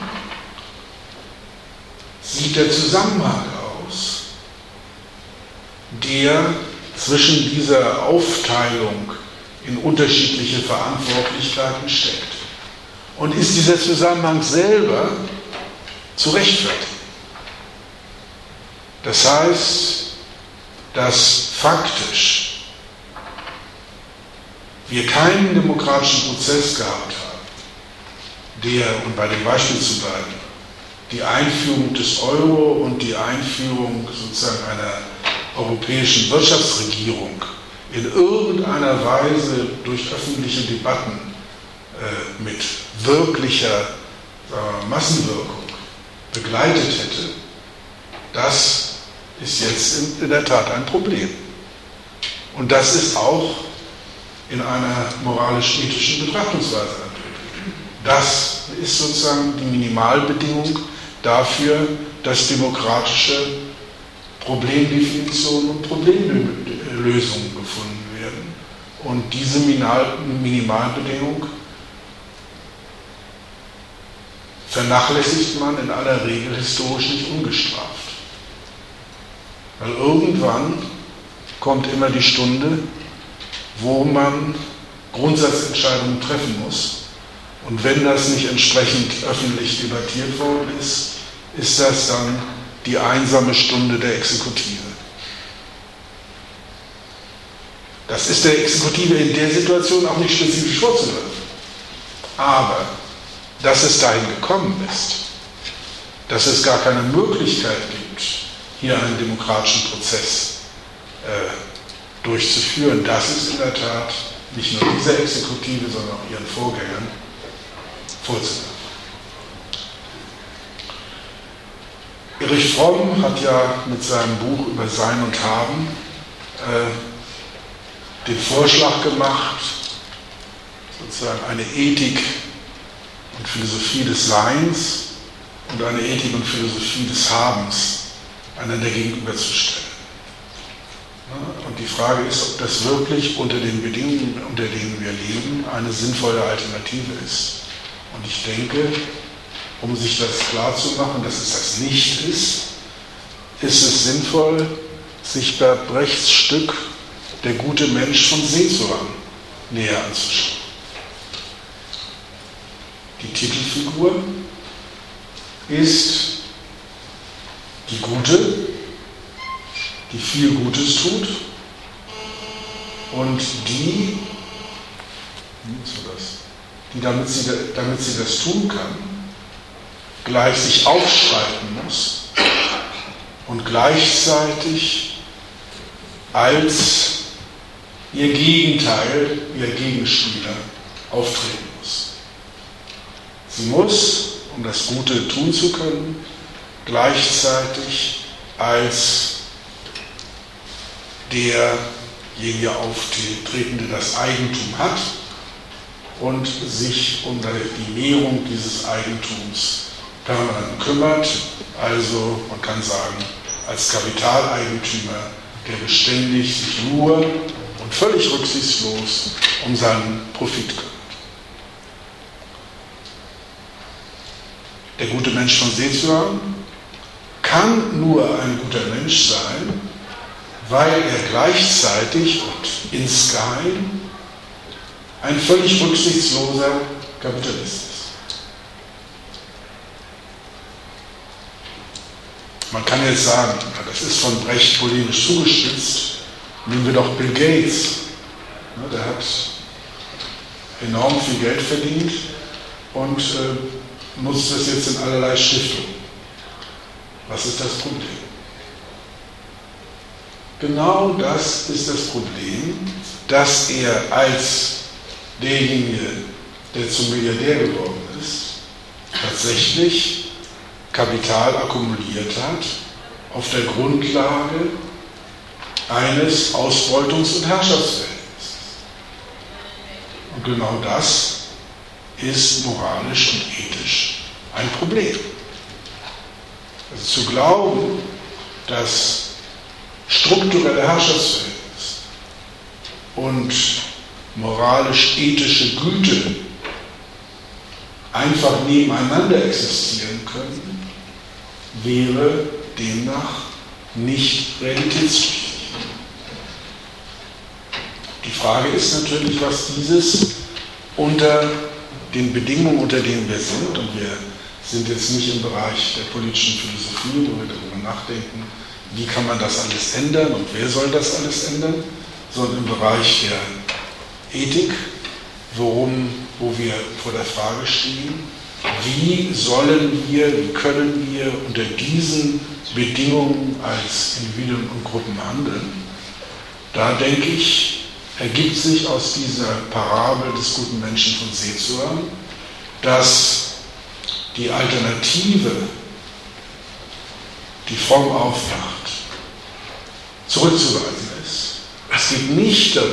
sieht der Zusammenhang aus, der zwischen dieser Aufteilung in unterschiedliche Verantwortlichkeiten steckt. Und ist dieser Zusammenhang selber zu rechtfertigen? Das heißt, dass faktisch wir keinen demokratischen Prozess gehabt haben, der, um bei dem Beispiel zu bleiben, die Einführung des Euro und die Einführung sozusagen einer europäischen Wirtschaftsregierung in irgendeiner Weise durch öffentliche Debatten äh, mit wirklicher äh, Massenwirkung begleitet hätte, das ist jetzt in, in der Tat ein Problem. Und das ist auch in einer moralisch-ethischen Betrachtungsweise ein Problem. Das ist sozusagen die Minimalbedingung dafür, dass demokratische Problemdefinitionen und Problemlösungen gefunden werden. Und diese Minimalbedingung vernachlässigt man in aller Regel historisch nicht ungestraft. Weil irgendwann kommt immer die Stunde, wo man Grundsatzentscheidungen treffen muss. Und wenn das nicht entsprechend öffentlich debattiert worden ist, ist das dann die einsame Stunde der Exekutive. Das ist der Exekutive in der Situation auch nicht spezifisch vorzuwerfen. Aber dass es dahin gekommen ist, dass es gar keine Möglichkeit gibt, hier einen demokratischen Prozess äh, durchzuführen, das ist in der Tat nicht nur dieser Exekutive, sondern auch ihren Vorgängern vorzuwerfen. Erich Fromm hat ja mit seinem Buch über Sein und Haben äh, den Vorschlag gemacht, sozusagen eine Ethik und Philosophie des Seins und eine Ethik und Philosophie des Habens einander gegenüberzustellen. Und die Frage ist, ob das wirklich unter den Bedingungen, unter denen wir leben, eine sinnvolle Alternative ist. Und ich denke, um sich das klarzumachen, dass es das nicht ist, ist es sinnvoll, sich Bert Brechts Stück Der gute Mensch von Seezuan näher anzuschauen. Die Titelfigur ist die Gute, die viel Gutes tut und die, die damit sie, damit sie das tun kann, gleich sich aufstreiten muss und gleichzeitig als ihr Gegenteil, ihr Gegenspieler auftreten muss. Sie muss, um das Gute tun zu können, gleichzeitig als derjenige auftreten, der das Eigentum hat und sich um die Mehrung dieses Eigentums permanent kümmert, also man kann sagen, als Kapitaleigentümer, der beständig sich nur und völlig rücksichtslos um seinen Profit kümmert. Der gute Mensch von Seezuan kann nur ein guter Mensch sein, weil er gleichzeitig und insgeheim ein völlig rücksichtsloser Kapitalist ist. Man kann jetzt sagen, das ist von Brecht polemisch zugespitzt, nehmen wir doch Bill Gates. Der hat enorm viel Geld verdient und äh, nutzt das jetzt in allerlei Stiftungen. Was ist das Problem? Genau das ist das Problem, dass er als derjenige, der zum Milliardär geworden ist, tatsächlich Kapital akkumuliert hat auf der Grundlage eines Ausbeutungs- und Herrschaftsverhältnisses. Und genau das ist moralisch und ethisch ein Problem. Also zu glauben, dass strukturelle Herrschaftsverhältnisse und moralisch-ethische Güte einfach nebeneinander existieren können, wäre demnach nicht realitätstüchtig. Die Frage ist natürlich, was dieses unter den Bedingungen, unter denen wir sind, und wir sind jetzt nicht im Bereich der politischen Philosophie, wo wir darüber nachdenken, wie kann man das alles ändern und wer soll das alles ändern, sondern im Bereich der Ethik, worum, wo wir vor der Frage stehen, wie sollen wir, wie können wir unter diesen Bedingungen als Individuen und Gruppen handeln. Da denke ich, ergibt sich aus dieser Parabel des guten Menschen von Seezuan, dass die Alternative, die fromm aufmacht, zurückzuweisen ist. Es geht nicht darum,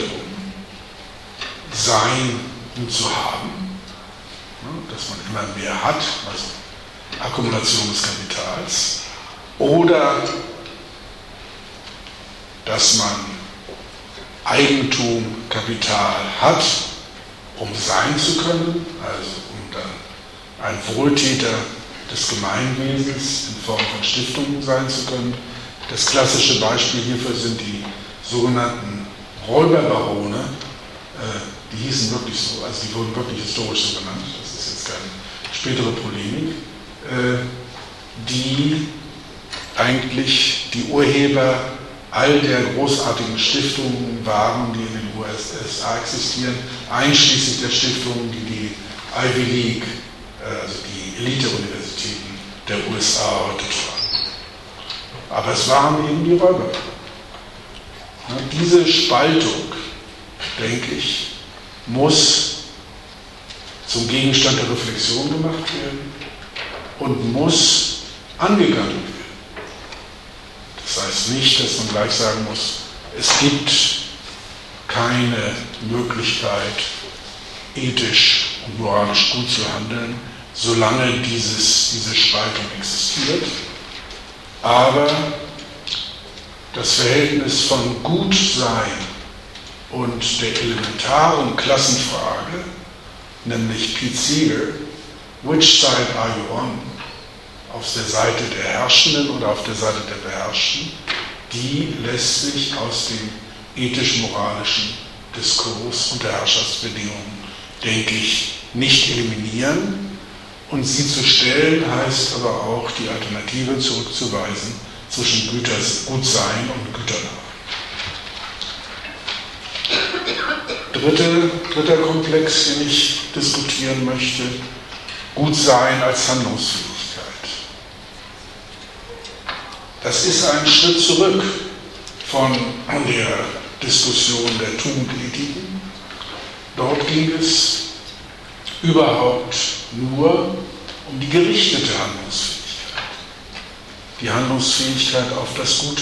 sein und zu haben, dass man immer mehr hat, also Akkumulation des Kapitals, oder dass man Eigentum, Kapital hat, um sein zu können, also um dann ein Wohltäter des Gemeinwesens in Form von Stiftungen sein zu können. Das klassische Beispiel hierfür sind die sogenannten Räuberbarone, äh, die hießen wirklich so, also die wurden wirklich historisch so genannt, das ist jetzt keine spätere Polemik, äh, die eigentlich die Urheber all der großartigen Stiftungen waren, die in den U S A existieren, einschließlich der Stiftungen, die die Ivy League, also die Elite-Universitäten der U S A heute tragen. Aber es waren eben die Räuber. Diese Spaltung, denke ich, muss zum Gegenstand der Reflexion gemacht werden und muss angegangen werden. Das heißt nicht, dass man gleich sagen muss, es gibt keine Möglichkeit, ethisch und moralisch gut zu handeln, solange dieses, diese Spaltung existiert. Aber das Verhältnis von Gutsein und der elementaren Klassenfrage, nämlich Pete Seeger, which side are you on? Auf der Seite der Herrschenden oder auf der Seite der Beherrschten, die lässt sich aus dem ethisch-moralischen Diskurs und der Herrschaftsbedingungen, denke ich, nicht eliminieren. Und sie zu stellen heißt aber auch, die Alternative zurückzuweisen zwischen Güter, Gutsein und Güternahme. Dritte, dritter Komplex, den ich diskutieren möchte, Gutsein als Handlungsfähigkeit. Das ist ein Schritt zurück von der Diskussion der Tugendethiken. Dort ging es überhaupt nur um die gerichtete Handlungsfähigkeit, die Handlungsfähigkeit auf das Gute.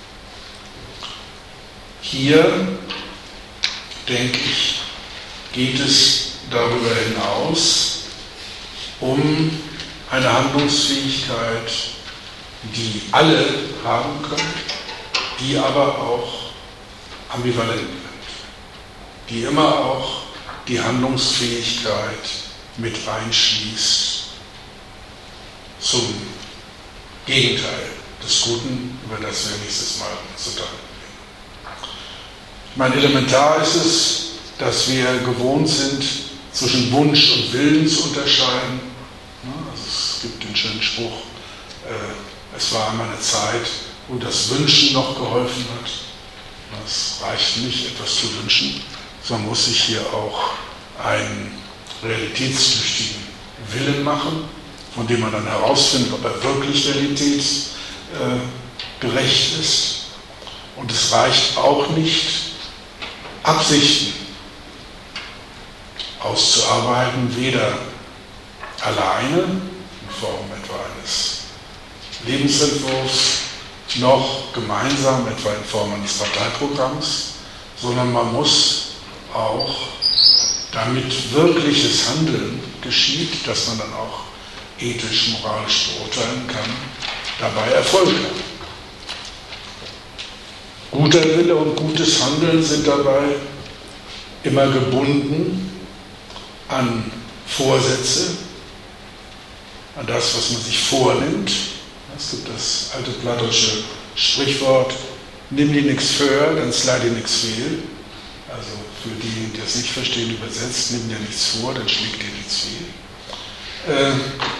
Hier, denke ich, geht es darüber hinaus um eine Handlungsfähigkeit, die alle haben können, die aber auch ambivalent wird, die immer auch die Handlungsfähigkeit mit einschließt zum Gegenteil des Guten, über das wir nächstes Mal zu teilen werden. Ich meine, elementar ist es, dass wir gewohnt sind, zwischen Wunsch und Willen zu unterscheiden. Also es gibt den schönen Spruch, äh, es war einmal eine Zeit, wo das Wünschen noch geholfen hat. Es reicht nicht, etwas zu wünschen, sondern muss sich hier auch einen realitätstüchtigen Willen machen, von dem man dann herausfindet, ob er wirklich realitätsgerecht ist. Und es reicht auch nicht, Absichten auszuarbeiten, weder alleine, in Form etwa eines Lebensentwurfs, noch gemeinsam, etwa in Form eines Parteiprogramms, sondern man muss auch, damit wirkliches Handeln geschieht, das man dann auch ethisch, moralisch beurteilen kann, dabei Erfolg haben. Guter Wille und gutes Handeln sind dabei immer gebunden an Vorsätze, an das, was man sich vornimmt. Es gibt das alte plattosche Sprichwort, nimm dir nichts für, dann slide dir nichts fehl. Also für die, die das nicht verstehen, übersetzt, nimm dir nichts vor, dann schlägt dir nichts fehl. Äh,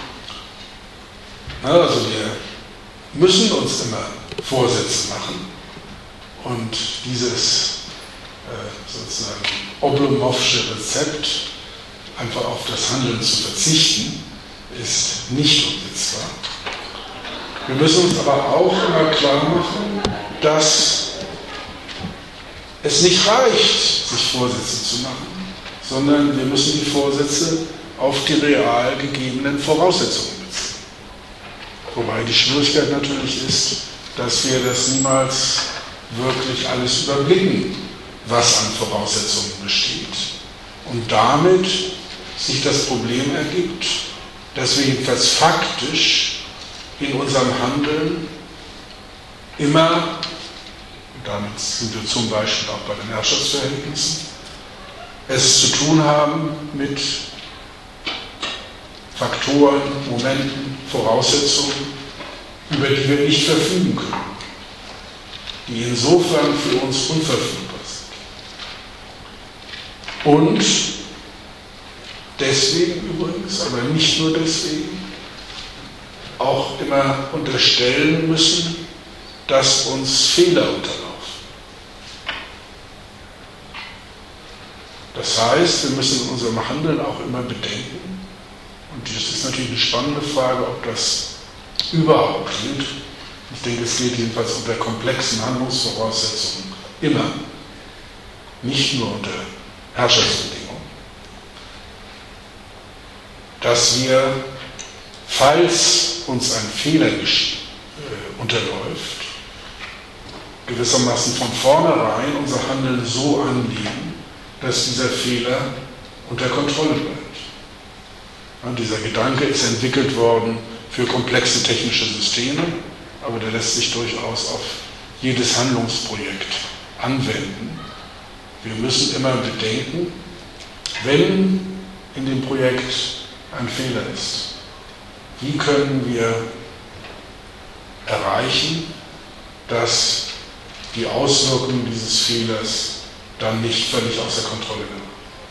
also wir müssen uns immer Vorsätze machen und dieses äh, sozusagen Oblomowsche Rezept, einfach auf das Handeln zu verzichten, ist nicht umsetzbar. Wir müssen uns aber auch immer klar machen, dass es nicht reicht, sich Vorsätze zu machen, sondern wir müssen die Vorsätze auf die real gegebenen Voraussetzungen beziehen. Wobei die Schwierigkeit natürlich ist, dass wir das niemals wirklich alles überblicken, was an Voraussetzungen besteht. Und damit sich das Problem ergibt, dass wir jedenfalls faktisch in unserem Handeln immer, und damit sind wir zum Beispiel auch bei den Herrschaftsverhältnissen, es zu tun haben mit Faktoren, Momenten, Voraussetzungen, über die wir nicht verfügen können, die insofern für uns unverfügbar sind. Und deswegen übrigens, aber nicht nur deswegen, auch immer unterstellen müssen, dass uns Fehler unterlaufen. Das heißt, wir müssen in unserem Handeln auch immer bedenken, und das ist natürlich eine spannende Frage, ob das überhaupt gilt. Ich denke, es gilt jedenfalls unter komplexen Handlungsvoraussetzungen immer, nicht nur unter Herrschaftsbedingungen, dass wir, falls uns ein Fehler äh, unterläuft, gewissermaßen von vornherein unser Handeln so anlegen, dass dieser Fehler unter Kontrolle bleibt. Ja, dieser Gedanke ist entwickelt worden für komplexe technische Systeme, aber der lässt sich durchaus auf jedes Handlungsprojekt anwenden. Wir müssen immer bedenken, wenn in dem Projekt ein Fehler ist, wie können wir erreichen, dass die Auswirkungen dieses Fehlers dann nicht völlig außer Kontrolle geraten.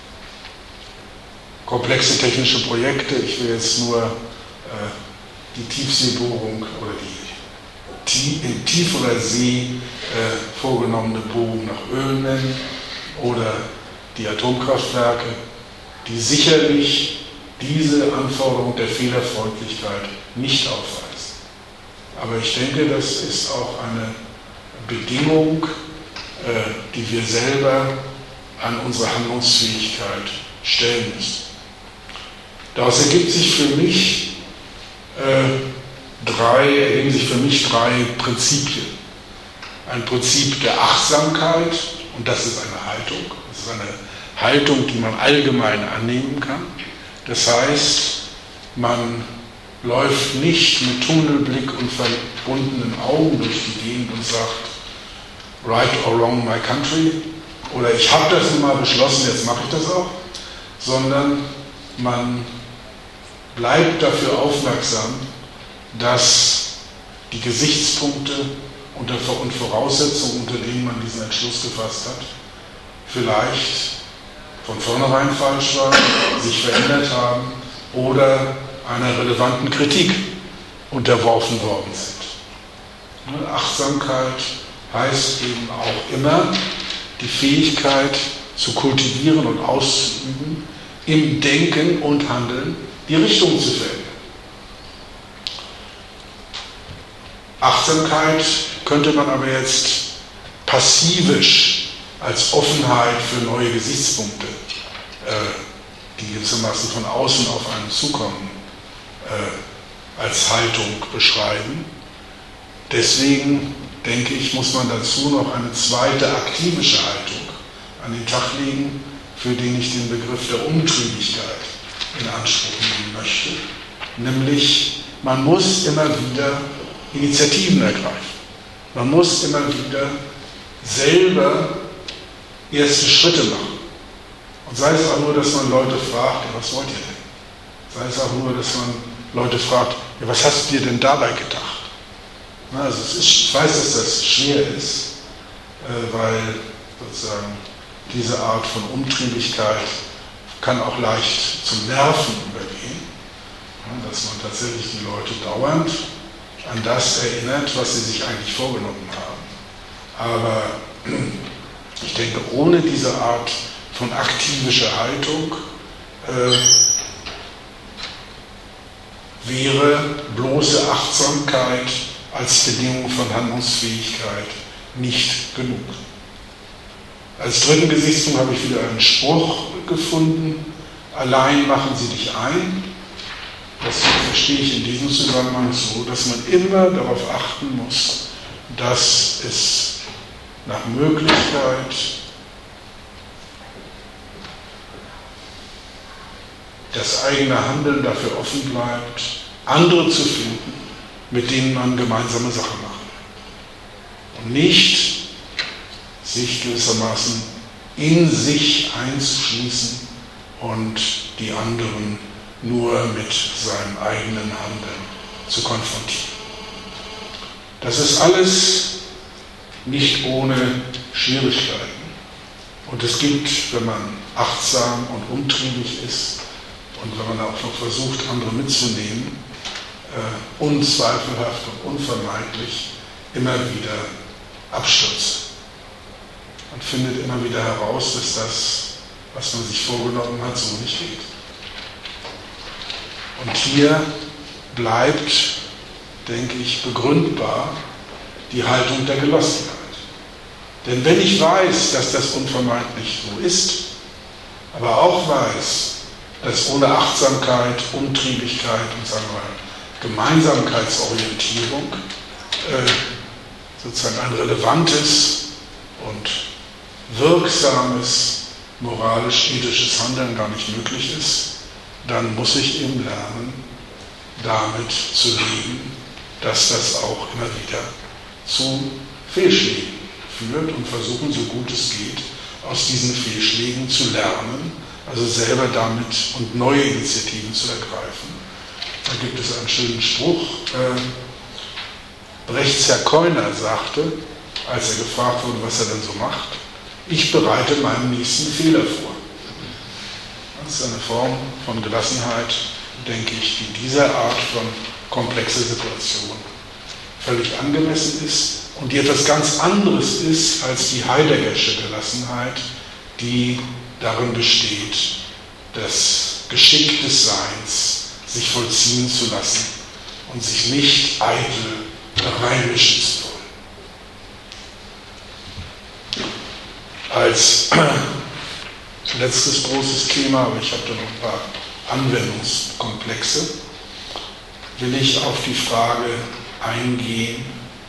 Komplexe technische Projekte, ich will jetzt nur äh, die Tiefseebohrung oder die in tieferer See äh, vorgenommene Bohrung nach Öl nennen oder die Atomkraftwerke, die sicherlich diese Anforderung der Fehlerfreundlichkeit nicht aufweisen. Aber ich denke, das ist auch eine Bedingung, äh, die wir selber an unsere Handlungsfähigkeit stellen müssen. Daraus ergibt sich für mich äh, drei, ergeben sich für mich drei Prinzipien. Ein Prinzip der Achtsamkeit, und das ist eine Haltung. Das ist eine Haltung, die man allgemein annehmen kann. Das heißt, man läuft nicht mit Tunnelblick und verbundenen Augen durch die Gegend und sagt, right or wrong my country, oder ich habe das nun mal beschlossen, jetzt mache ich das auch, sondern man bleibt dafür aufmerksam, dass die Gesichtspunkte und Voraussetzungen, unter denen man diesen Entschluss gefasst hat, vielleicht von vornherein falsch waren, sich verändert haben oder einer relevanten Kritik unterworfen worden sind. Achtsamkeit heißt eben auch immer, die Fähigkeit zu kultivieren und auszuüben, im Denken und Handeln die Richtung zu verändern. Achtsamkeit könnte man aber jetzt passivisch als Offenheit für neue Gesichtspunkte, äh, die gewissermaßen von außen auf einen zukommen, äh, als Haltung beschreiben. Deswegen, denke ich, muss man dazu noch eine zweite aktivische Haltung an den Tag legen, für den ich den Begriff der Umtriebigkeit in Anspruch nehmen möchte. Nämlich, man muss immer wieder Initiativen ergreifen. Man muss immer wieder selber erste Schritte machen. Und sei es auch nur, dass man Leute fragt, ja, was wollt ihr denn? Sei es auch nur, dass man Leute fragt, ja, was hast du dir denn dabei gedacht? Na, also es ist, ich weiß, dass das schwer ist, äh, weil sozusagen diese Art von Umtriebigkeit kann auch leicht zum Nerven übergehen, ja, dass man tatsächlich die Leute dauernd an das erinnert, was sie sich eigentlich vorgenommen haben. Aber ich denke, ohne diese Art von aktivischer Haltung äh, wäre bloße Achtsamkeit als Bedingung von Handlungsfähigkeit nicht genug. Als dritten Gesichtspunkt habe ich wieder einen Spruch gefunden: Allein machen Sie dich ein. Das verstehe ich in diesem Zusammenhang so, dass man immer darauf achten muss, dass es nach Möglichkeit das eigene Handeln dafür offen bleibt, andere zu finden, mit denen man gemeinsame Sachen macht. Und nicht sich gewissermaßen in sich einzuschließen und die anderen nur mit seinem eigenen Handeln zu konfrontieren. Das ist alles nicht ohne Schwierigkeiten. Und es gibt, wenn man achtsam und umtriebig ist und wenn man auch noch versucht, andere mitzunehmen, äh, unzweifelhaft und unvermeidlich immer wieder Abstürze. Man findet immer wieder heraus, dass das, was man sich vorgenommen hat, so nicht geht. Und hier bleibt, denke ich, begründbar die Haltung der Gelassenheit. Denn wenn ich weiß, dass das unvermeidlich so ist, aber auch weiß, dass ohne Achtsamkeit, Umtriebigkeit und sagen wir mal, Gemeinsamkeitsorientierung äh, sozusagen ein relevantes und wirksames moralisch-ethisches Handeln gar nicht möglich ist, dann muss ich eben lernen, damit zu leben, dass das auch immer wieder zu Fehlschlägen führt und versuchen, so gut es geht, aus diesen Fehlschlägen zu lernen, also selber damit und neue Initiativen zu ergreifen. Da gibt es einen schönen Spruch. Äh, Brechts Herr Keuner sagte, als er gefragt wurde, was er denn so macht: Ich bereite meinen nächsten Fehler vor. Das ist eine Form von Gelassenheit, denke ich, die dieser Art von komplexer Situation völlig angemessen ist und die etwas ganz anderes ist als die Heideggersche Gelassenheit, die darin besteht, das Geschick des Seins sich vollziehen zu lassen und sich nicht eitel reinmischen zu wollen. Als letztes großes Thema, aber ich habe da noch ein paar Anwendungskomplexe, will ich auf die Frage eingehen: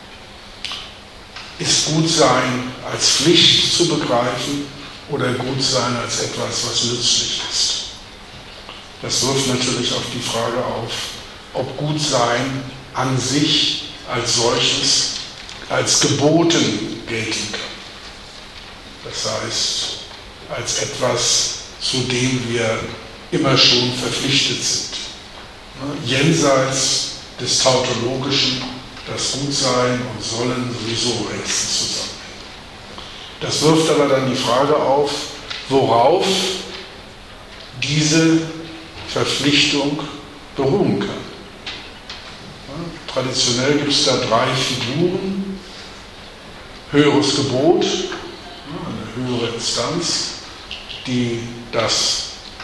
Ist Gutsein als Pflicht zu begreifen oder Gutsein als etwas, was nützlich ist? Das wirft natürlich auf die Frage auf, ob Gutsein an sich als solches als geboten gelten kann. Das heißt, als etwas, zu dem wir immer schon verpflichtet sind. Jenseits des Tautologischen, das Gutsein und Sollen sowieso längstens zusammenhängen. Das wirft aber dann die Frage auf, worauf diese Verpflichtung beruhen kann. Ja, traditionell gibt es da drei Figuren: höheres Gebot, ja, eine höhere Instanz, die das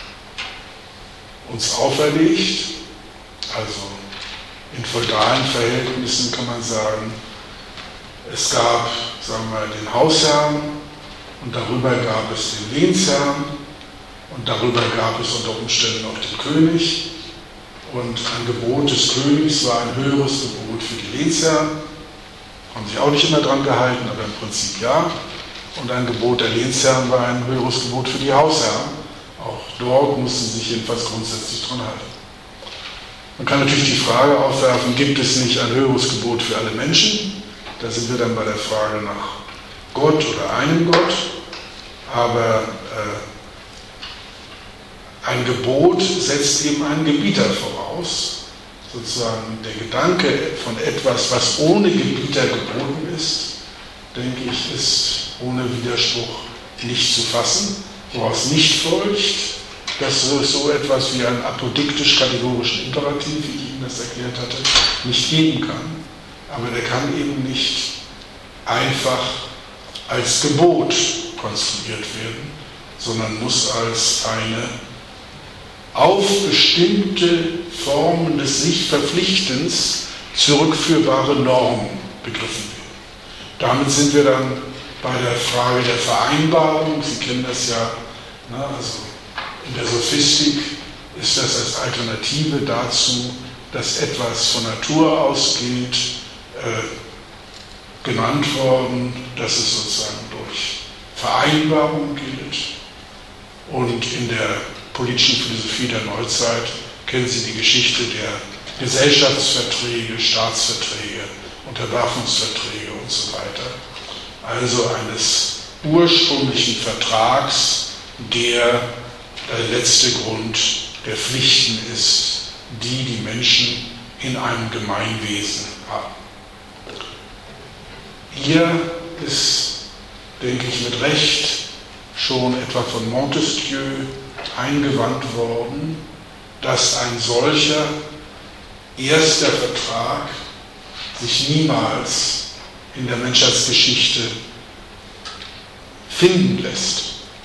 uns auferlegt. Also in feudalen Verhältnissen kann man sagen, es gab, sagen wir, den Hausherrn und darüber gab es den Lehnsherrn und darüber gab es unter Umständen auch den König, und ein Gebot des Königs war ein höheres Gebot für die Lehnsherren, haben sich auch nicht immer dran gehalten, aber im Prinzip ja, und ein Gebot der Lehnsherren war ein höheres Gebot für die Hausherren. Auch dort mussten sie sich jedenfalls grundsätzlich dran halten. Man kann natürlich die Frage aufwerfen, gibt es nicht ein höheres Gebot für alle Menschen? Da sind wir dann bei der Frage nach Gott oder einem Gott. Aber äh, ein Gebot setzt eben einen Gebieter voraus. Sozusagen der Gedanke von etwas, was ohne Gebieter geboten ist, denke ich, ist ohne Widerspruch nicht zu fassen, woraus nicht folgt, dass es so etwas wie einen apodiktisch-kategorischen Imperativ, wie ich Ihnen das erklärt hatte, nicht geben kann. Aber der kann eben nicht einfach als Gebot konstruiert werden, sondern muss als eine auf bestimmte Formen des Sich-Verpflichtens zurückführbare Norm begriffen werden. Damit sind wir dann bei der Frage der Vereinbarung. Sie kennen das ja, ne, also in der Sophistik ist das als Alternative dazu, dass etwas von Natur ausgeht, äh, genannt worden, dass es sozusagen durch Vereinbarung gilt. Und in der politischen Philosophie der Neuzeit kennen Sie die Geschichte der Gesellschaftsverträge, Staatsverträge, Unterwerfungsverträge und so weiter. Also eines ursprünglichen Vertrags, der der letzte Grund der Pflichten ist, die die Menschen in einem Gemeinwesen haben. Hier ist, denke ich, mit Recht schon etwa von Montesquieu eingewandt worden, dass ein solcher erster Vertrag sich niemals in der Menschheitsgeschichte finden lässt.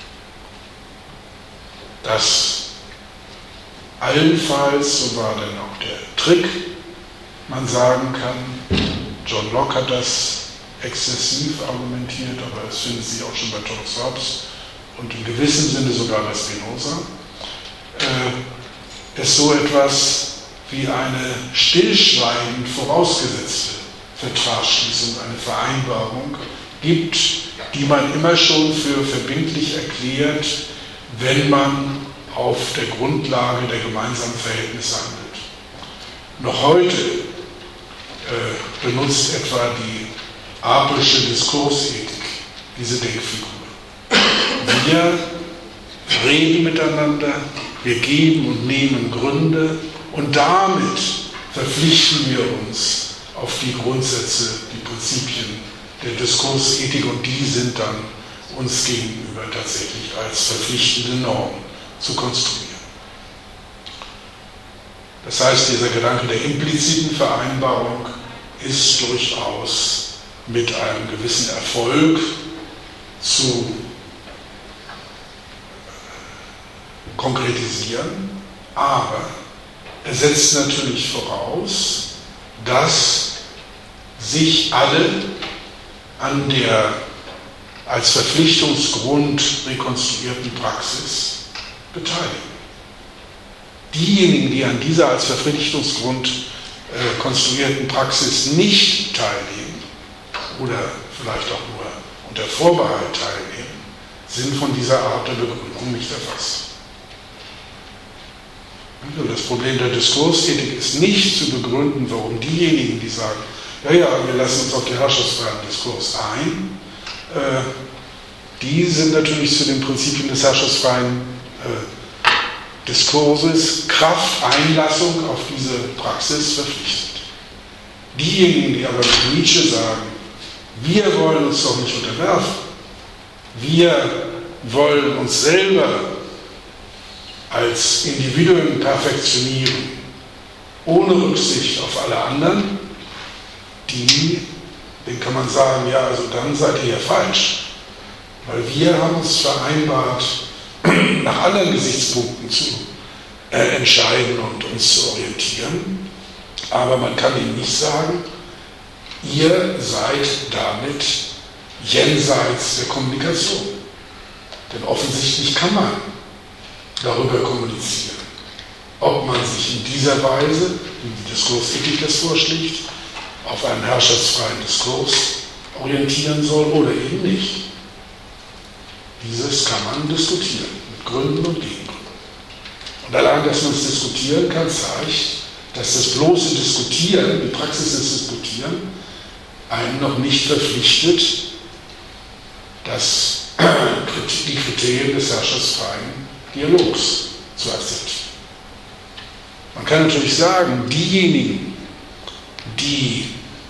Dass allenfalls, so war dann auch der Trick, man sagen kann, John Locke hat das exzessiv argumentiert, aber das finden Sie auch schon bei Thomas Hobbes und in gewissem Sinne sogar bei Spinoza, äh, es so etwas wie eine stillschweigend vorausgesetzte Vertragsschließung, eine Vereinbarung gibt, die man immer schon für verbindlich erklärt, wenn man auf der Grundlage der gemeinsamen Verhältnisse handelt. Noch heute äh, benutzt etwa die Apelsche Diskursethik diese Denkfigur. Wir reden miteinander, wir geben und nehmen Gründe und damit verpflichten wir uns auf die Grundsätze, die Prinzipien der Diskursethik und die sind dann uns gegenüber tatsächlich als verpflichtende Norm zu konstruieren. Das heißt, dieser Gedanke der impliziten Vereinbarung ist durchaus mit einem gewissen Erfolg zu konkretisieren, aber er setzt natürlich voraus, dass sich alle an der als Verpflichtungsgrund rekonstruierten Praxis beteiligen. Diejenigen, die an dieser als Verpflichtungsgrund äh, konstruierten Praxis nicht teilnehmen oder vielleicht auch nur unter Vorbehalt teilnehmen, sind von dieser Art der Begründung nicht erfasst. Das Problem der Diskursethik ist nicht zu begründen, warum diejenigen, die sagen, ja, ja, wir lassen uns auf den herrschaftsfreien Diskurs ein, äh, die sind natürlich zu den Prinzipien des herrschaftsfreien äh, Diskurses, Kraft, Einlassung auf diese Praxis verpflichtet. Diejenigen, die aber mit Nietzsche sagen, wir wollen uns doch nicht unterwerfen, wir wollen uns selber als Individuen perfektionieren, ohne Rücksicht auf alle anderen, die, denen kann man sagen, ja, also dann seid ihr ja falsch. Weil wir haben uns vereinbart, nach anderen Gesichtspunkten zu äh, entscheiden und uns zu orientieren. Aber man kann ihnen nicht sagen, ihr seid damit jenseits der Kommunikation. Denn offensichtlich kann man darüber kommunizieren, ob man sich in dieser Weise, wie die Diskursethik das vorschlägt, auf einen herrschaftsfreien Diskurs orientieren soll oder eben nicht. Dieses kann man diskutieren, mit Gründen und Gegengründen. Und allein, dass man es diskutieren kann, zeigt, dass das bloße Diskutieren, die Praxis des Diskutieren, einen noch nicht verpflichtet, dass die Kriterien des herrschaftsfreien Dialogs zu akzeptieren. Man kann natürlich sagen, diejenigen, die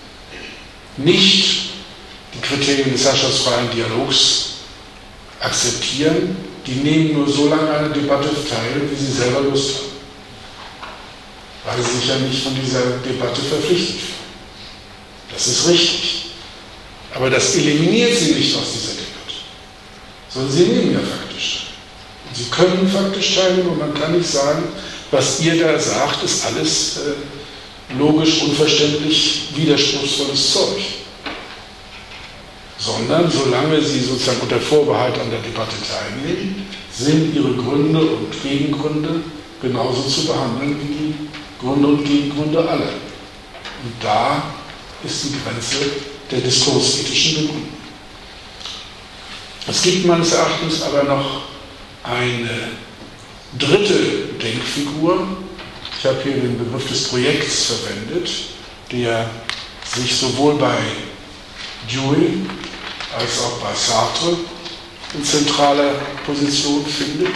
nicht die Kriterien des herrschaftsfreien Dialogs akzeptieren, die nehmen nur so lange an der Debatte teil, wie sie selber Lust haben. Weil sie sich ja nicht von dieser Debatte verpflichtet fühlen. Das ist richtig. Aber das eliminiert sie nicht aus dieser Debatte. Sondern sie nehmen ja faktisch teil. Und sie können faktisch teilnehmen und man kann nicht sagen, was ihr da sagt, ist alles äh, logisch, unverständlich, widerspruchsvolles Zeug. Sondern solange sie sozusagen unter Vorbehalt an der Debatte teilnehmen, sind ihre Gründe und Gegengründe genauso zu behandeln wie die Gründe und Gegengründe aller. Und da ist die Grenze der diskursethischen Begründung. Es gibt meines Erachtens aber noch eine dritte Denkfigur. Ich habe hier den Begriff des Projekts verwendet, der sich sowohl bei Dewey als auch bei Sartre in zentraler Position findet.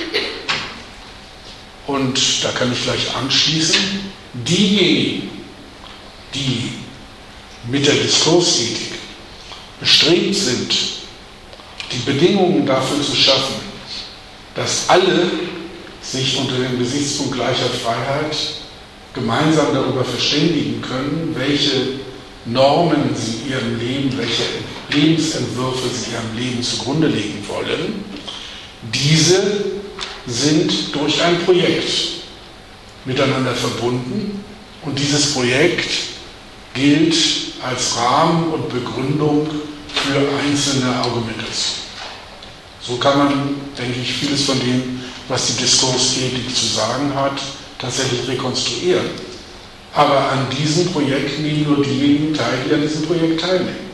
Und da kann ich gleich anschließen, diejenigen, die mit der Diskursethik bestrebt sind, die Bedingungen dafür zu schaffen, dass alle sich unter dem Gesichtspunkt gleicher Freiheit gemeinsam darüber verständigen können, welche Normen sie ihrem Leben, welche Lebensentwürfe sie ihrem Leben zugrunde legen wollen, diese sind durch ein Projekt miteinander verbunden und dieses Projekt gilt als Rahmen und Begründung für einzelne Argumentationen. So kann man, denke ich, vieles von dem, was die Diskursethik zu sagen hat, tatsächlich rekonstruieren. Aber an diesem Projekt nehmen nur diejenigen teil, die an diesem Projekt teilnehmen.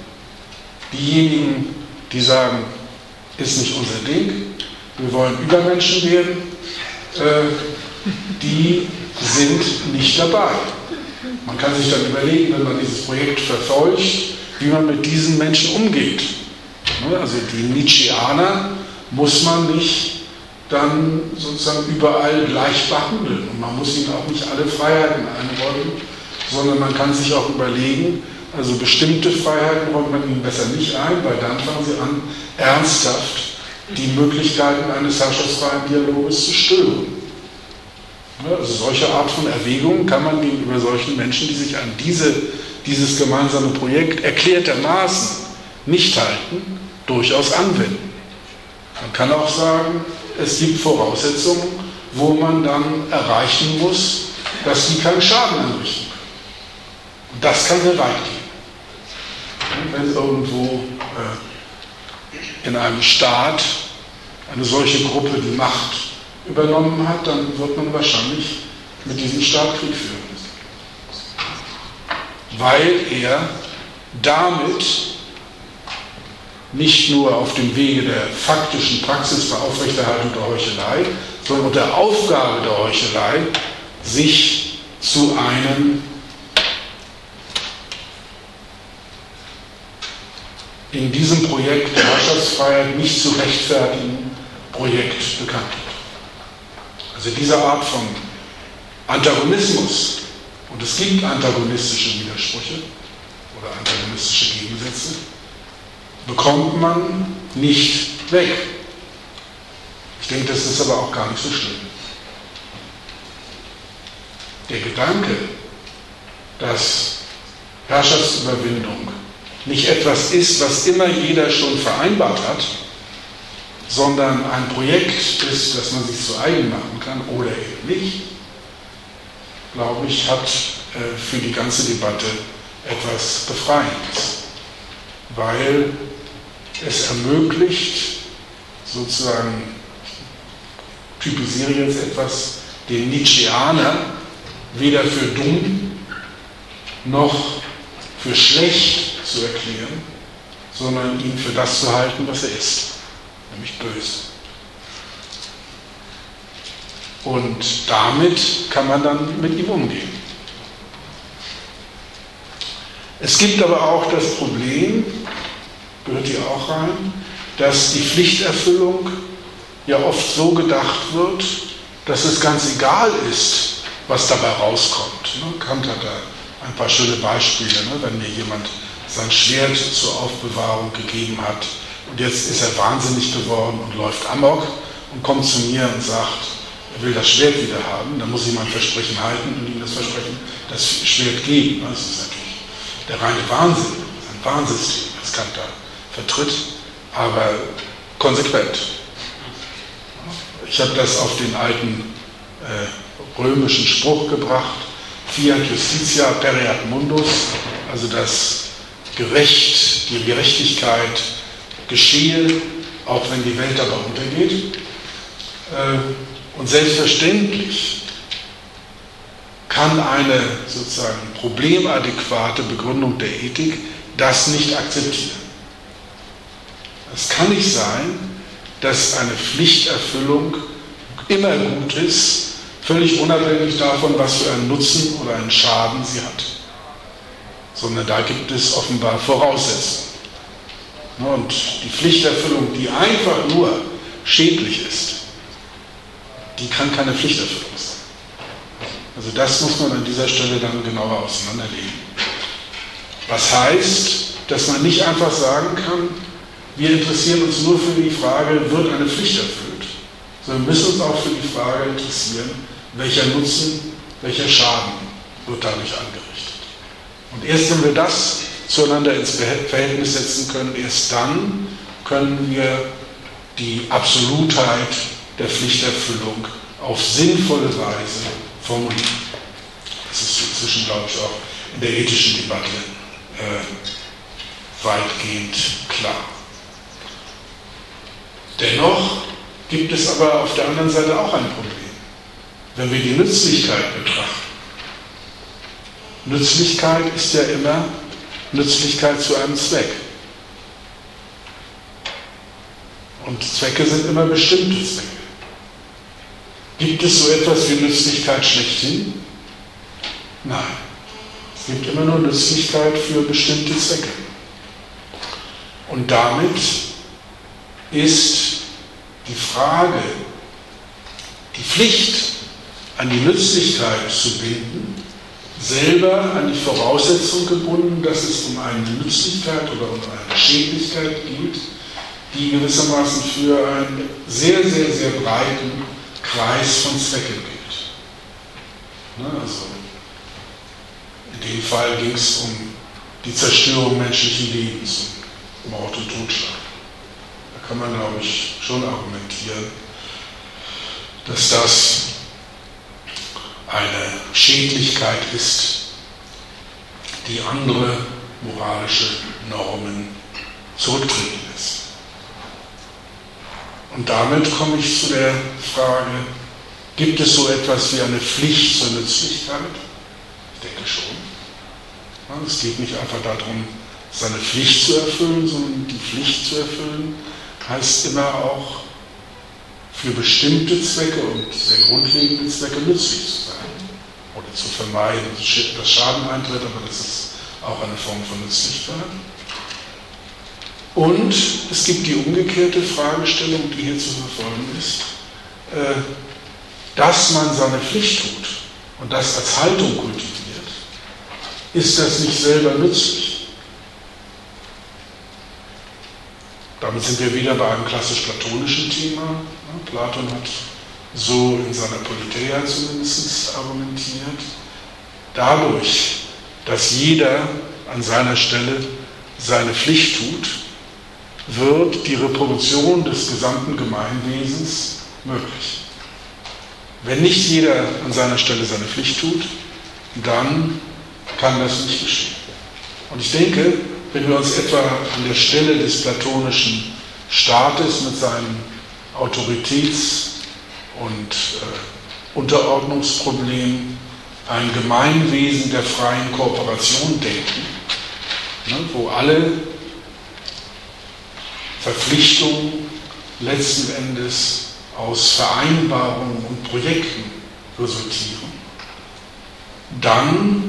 Diejenigen, die sagen, ist nicht unser Ding, wir wollen Übermenschen werden, äh, die sind nicht dabei. Man kann sich dann überlegen, wenn man dieses Projekt verfolgt, wie man mit diesen Menschen umgeht. Also die Nietzscheaner muss man nicht dann sozusagen überall gleich behandeln. Und man muss ihnen auch nicht alle Freiheiten einräumen, sondern man kann sich auch überlegen, also bestimmte Freiheiten räumt man ihnen besser nicht ein, weil dann fangen sie an, ernsthaft die Möglichkeiten eines herrschaftsfreien Dialoges zu stören. Also solche Art von Erwägungen kann man gegenüber solchen Menschen, die sich an diese, dieses gemeinsame Projekt erklärtermaßen nicht halten, durchaus anwenden. Man kann auch sagen, es gibt Voraussetzungen, wo man dann erreichen muss, dass sie keinen Schaden anrichten können. Und das kann sehr weit gehen. Wenn irgendwo äh, in einem Staat eine solche Gruppe die Macht übernommen hat, dann wird man wahrscheinlich mit diesem Staat Krieg führen müssen. Weil er damit nicht nur auf dem Wege der faktischen Praxis der Aufrechterhaltung der Heuchelei, sondern unter Aufgabe der Heuchelei sich zu einem in diesem Projekt der Herrschaftsfreiheit nicht zu rechtfertigen Projekt bekannt wird. Also diese Art von Antagonismus, und es gibt antagonistische Widersprüche oder antagonistische Gegensätze, bekommt man nicht weg. Ich denke, das ist aber auch gar nicht so schlimm. Der Gedanke, dass Herrschaftsüberwindung nicht etwas ist, was immer jeder schon vereinbart hat, sondern ein Projekt ist, das man sich zu eigen machen kann oder eben nicht, glaube ich, hat äh, für die ganze Debatte etwas Befreiendes. Weil es ermöglicht, sozusagen, ich typisiere jetzt etwas, den Nietzscheaner weder für dumm noch für schlecht zu erklären, sondern ihn für das zu halten, was er ist, nämlich böse. Und damit kann man dann mit ihm umgehen. Es gibt aber auch das Problem, gehört hier auch rein, dass die Pflichterfüllung ja oft so gedacht wird, dass es ganz egal ist, was dabei rauskommt. Kant hat da ein paar schöne Beispiele, wenn mir jemand sein Schwert zur Aufbewahrung gegeben hat und jetzt ist er wahnsinnig geworden und läuft amok und kommt zu mir und sagt, er will das Schwert wieder haben, dann muss ich mein Versprechen halten und ihm das Versprechen, das Schwert geben. Das ist natürlich der reine Wahnsinn, das ist ein Wahnsystem, das Kant da vertritt, aber konsequent. Ich habe das auf den alten äh, römischen Spruch gebracht, Fiat Justitia pereat mundus, also das Gerecht, die Gerechtigkeit geschehe, auch wenn die Welt dabei untergeht. Und selbstverständlich kann eine sozusagen problemadäquate Begründung der Ethik das nicht akzeptieren. Es kann nicht sein, dass eine Pflichterfüllung immer gut ist, völlig unabhängig davon, was für einen Nutzen oder einen Schaden sie hat. Sondern da gibt es offenbar Voraussetzungen. Und die Pflichterfüllung, die einfach nur schädlich ist, die kann keine Pflichterfüllung sein. Also das muss man an dieser Stelle dann genauer auseinanderlegen. Was heißt, dass man nicht einfach sagen kann, wir interessieren uns nur für die Frage, wird eine Pflicht erfüllt, sondern wir müssen uns auch für die Frage interessieren, welcher Nutzen, welcher Schaden wird dadurch angerichtet. Und erst wenn wir das zueinander ins Verhältnis setzen können, erst dann können wir die Absolutheit der Pflichterfüllung auf sinnvolle Weise formulieren. Das ist inzwischen, glaube ich, auch in der ethischen Debatte äh, weitgehend klar. Dennoch gibt es aber auf der anderen Seite auch ein Problem. Wenn wir die Nützlichkeit betrachten, Nützlichkeit ist ja immer Nützlichkeit zu einem Zweck. Und Zwecke sind immer bestimmte Zwecke. Gibt es so etwas wie Nützlichkeit schlechthin? Nein. Es gibt immer nur Nützlichkeit für bestimmte Zwecke. Und damit ist die Frage, die Pflicht an die Nützlichkeit zu binden, selber an die Voraussetzung gebunden, dass es um eine Nützlichkeit oder um eine Schädlichkeit geht, die gewissermaßen für einen sehr, sehr, sehr breiten Kreis von Zwecken gilt. Ne, also in dem Fall ging es um die Zerstörung menschlichen Lebens, um Mord und Totschlag. Da kann man, glaube ich, schon argumentieren, dass das eine Schädlichkeit ist, die andere moralische Normen zurücktreten lässt. Und damit komme ich zu der Frage, gibt es so etwas wie eine Pflicht zur Nützlichkeit? Ich denke schon. Ja, es geht nicht einfach darum, seine Pflicht zu erfüllen, sondern die Pflicht zu erfüllen heißt immer auch, für bestimmte Zwecke und sehr grundlegende Zwecke nützlich zu sein. Oder zu vermeiden, dass Schaden eintritt, aber das ist auch eine Form von Nützlichkeit. Und es gibt die umgekehrte Fragestellung, die hier zu verfolgen ist, äh, dass man seine Pflicht tut und das als Haltung kultiviert, ist das nicht selber nützlich? Damit sind wir wieder bei einem klassisch-platonischen Thema. Platon hat so in seiner Politeia zumindest argumentiert. Dadurch, dass jeder an seiner Stelle seine Pflicht tut, wird die Reproduktion des gesamten Gemeinwesens möglich. Wenn nicht jeder an seiner Stelle seine Pflicht tut, dann kann das nicht geschehen. Und ich denke, wenn wir uns etwa an der Stelle des platonischen Staates mit seinen Autoritäts- und äh, Unterordnungsproblemen ein Gemeinwesen der freien Kooperation denken, ne, wo alle Verpflichtungen letzten Endes aus Vereinbarungen und Projekten resultieren, dann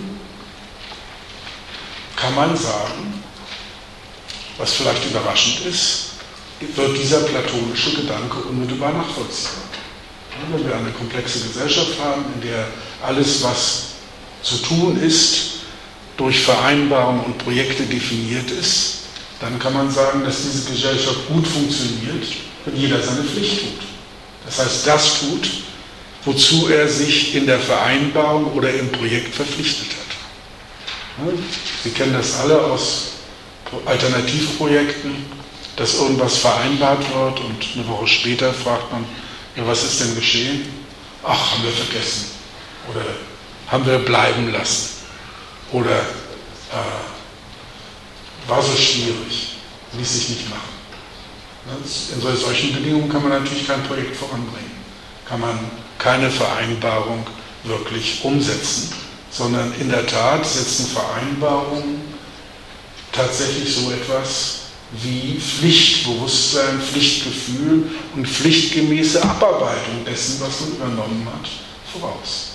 kann man sagen, was vielleicht überraschend ist, wird dieser platonische Gedanke unmittelbar nachvollziehbar. Wenn wir eine komplexe Gesellschaft haben, in der alles, was zu tun ist, durch Vereinbarungen und Projekte definiert ist, dann kann man sagen, dass diese Gesellschaft gut funktioniert, wenn jeder seine Pflicht tut. Das heißt, das tut, wozu er sich in der Vereinbarung oder im Projekt verpflichtet hat. Sie kennen das alle aus Alternativprojekten, dass irgendwas vereinbart wird und eine Woche später fragt man, ja, was ist denn geschehen? Ach, haben wir vergessen. Oder haben wir bleiben lassen. Oder äh, war so schwierig, ließ sich nicht machen. In solchen Bedingungen kann man natürlich kein Projekt voranbringen. Kann man keine Vereinbarung wirklich umsetzen, sondern in der Tat setzen Vereinbarungen tatsächlich so etwas wie Pflichtbewusstsein, Pflichtgefühl und pflichtgemäße Abarbeitung dessen, was man übernommen hat, voraus.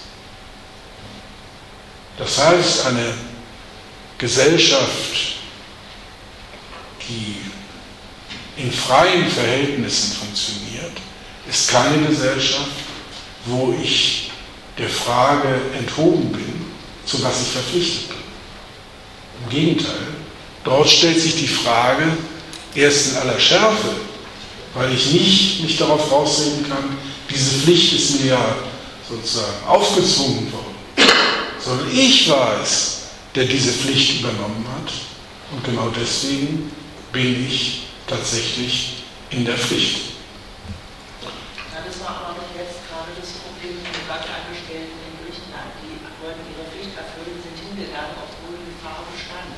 Das heißt, eine Gesellschaft, die in freien Verhältnissen funktioniert, ist keine Gesellschaft, wo ich der Frage enthoben bin, zu was ich verpflichtet bin. Im Gegenteil, dort stellt sich die Frage erst in aller Schärfe, weil ich nicht mich darauf raussehen kann, diese Pflicht ist mir ja sozusagen aufgezwungen worden, sondern ich war es, der diese Pflicht übernommen hat, und genau deswegen bin ich tatsächlich in der Pflicht.
Ja, das war aber doch jetzt gerade das Problem mit den Bankangestellten in Griechenland. Die wollten ihre Pflicht erfüllen, sind hingegangen, obwohl die Gefahr bestand.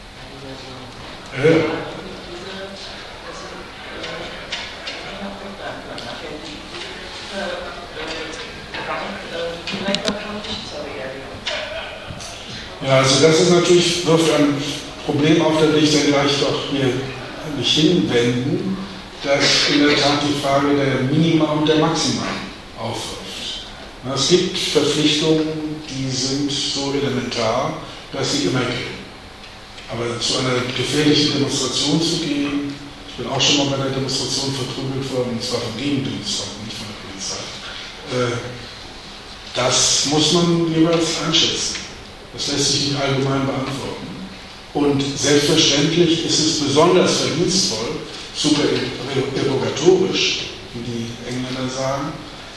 Ja. Ja, also das ist natürlich, wirft ein Problem auf, da will ich dann gleich doch hier nicht hinwenden, dass in der Tat die Frage der Minima und der Maxima aufwirft. Es gibt Verpflichtungen, die sind so elementar, dass sie immer gelten. Aber zu einer gefährlichen Demonstration zu gehen, ich bin auch schon mal bei einer Demonstration verprügelt worden, und zwar von Gegendemonstranten, nicht von der Polizei. Das muss man jeweils einschätzen. Das lässt sich nicht allgemein beantworten. Und selbstverständlich ist es besonders verdienstvoll, super evokatorisch, wie die Engländer sagen,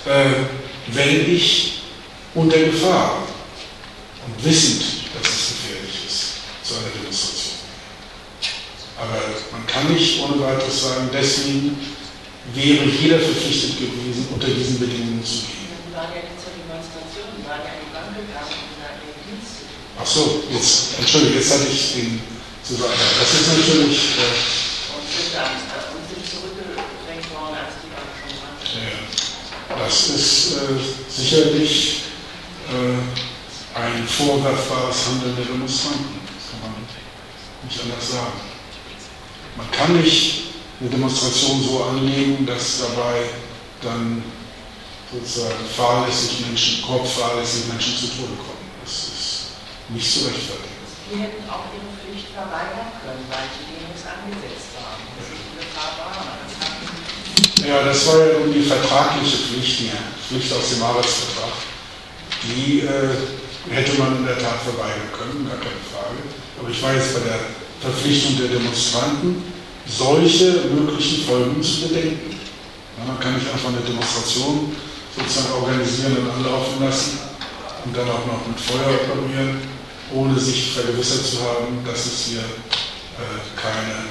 wenn ich unter Gefahr und wissend, dass es gefährlich ist, zu einer Demonstration. Aber man kann nicht ohne weiteres sagen, deswegen wäre jeder verpflichtet gewesen, unter diesen Bedingungen zu gehen.
Sie waren ja nicht zur Demonstration, Sie waren ja in die Bank gegangen, um da Ihren Dienst zu tun.
Ach so, jetzt, Entschuldigung, jetzt hatte ich den zu sagen. Das ist natürlich... Äh,
und sind dann und sind zurückgedrängt worden, als die Bank schon war.
Ja, das ist äh, sicherlich äh, ein vorwerfbares Handeln der Demonstranten. Das kann man nicht anders sagen. Man kann nicht eine Demonstration so anlegen, dass dabei dann sozusagen fahrlässig Menschen, grob fahrlässig Menschen zu Tode kommen. Das ist nicht zu rechtfertigen.
Sie hätten auch Ihre Pflicht verweigern können, weil die Demos angesetzt waren. Das ist die Gefahr war. Das
ja, das war ja nun die vertragliche Pflicht, die Pflicht aus dem Arbeitsvertrag. Die äh, hätte man in der Tat verweigern können, gar keine Frage. Aber ich war jetzt bei der Verpflichtung der Demonstranten, solche möglichen Folgen zu bedenken. Ja, man kann nicht einfach eine Demonstration sozusagen organisieren und anlaufen lassen und dann auch noch mit Feuer operieren, ohne sich vergewissert zu haben, dass es hier äh, keine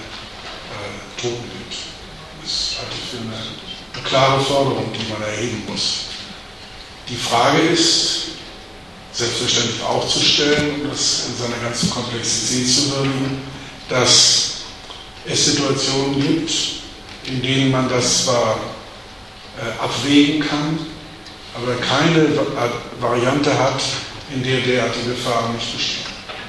äh, Toten gibt. Das halte ich für eine, eine klare Forderung, die man erheben muss. Die Frage ist, selbstverständlich auch zu stellen, um das in seiner ganzen Komplexität zu würdigen, dass es Situationen gibt, in denen man das zwar äh, abwägen kann, aber keine Variante hat, in der derartige Gefahren nicht bestehen.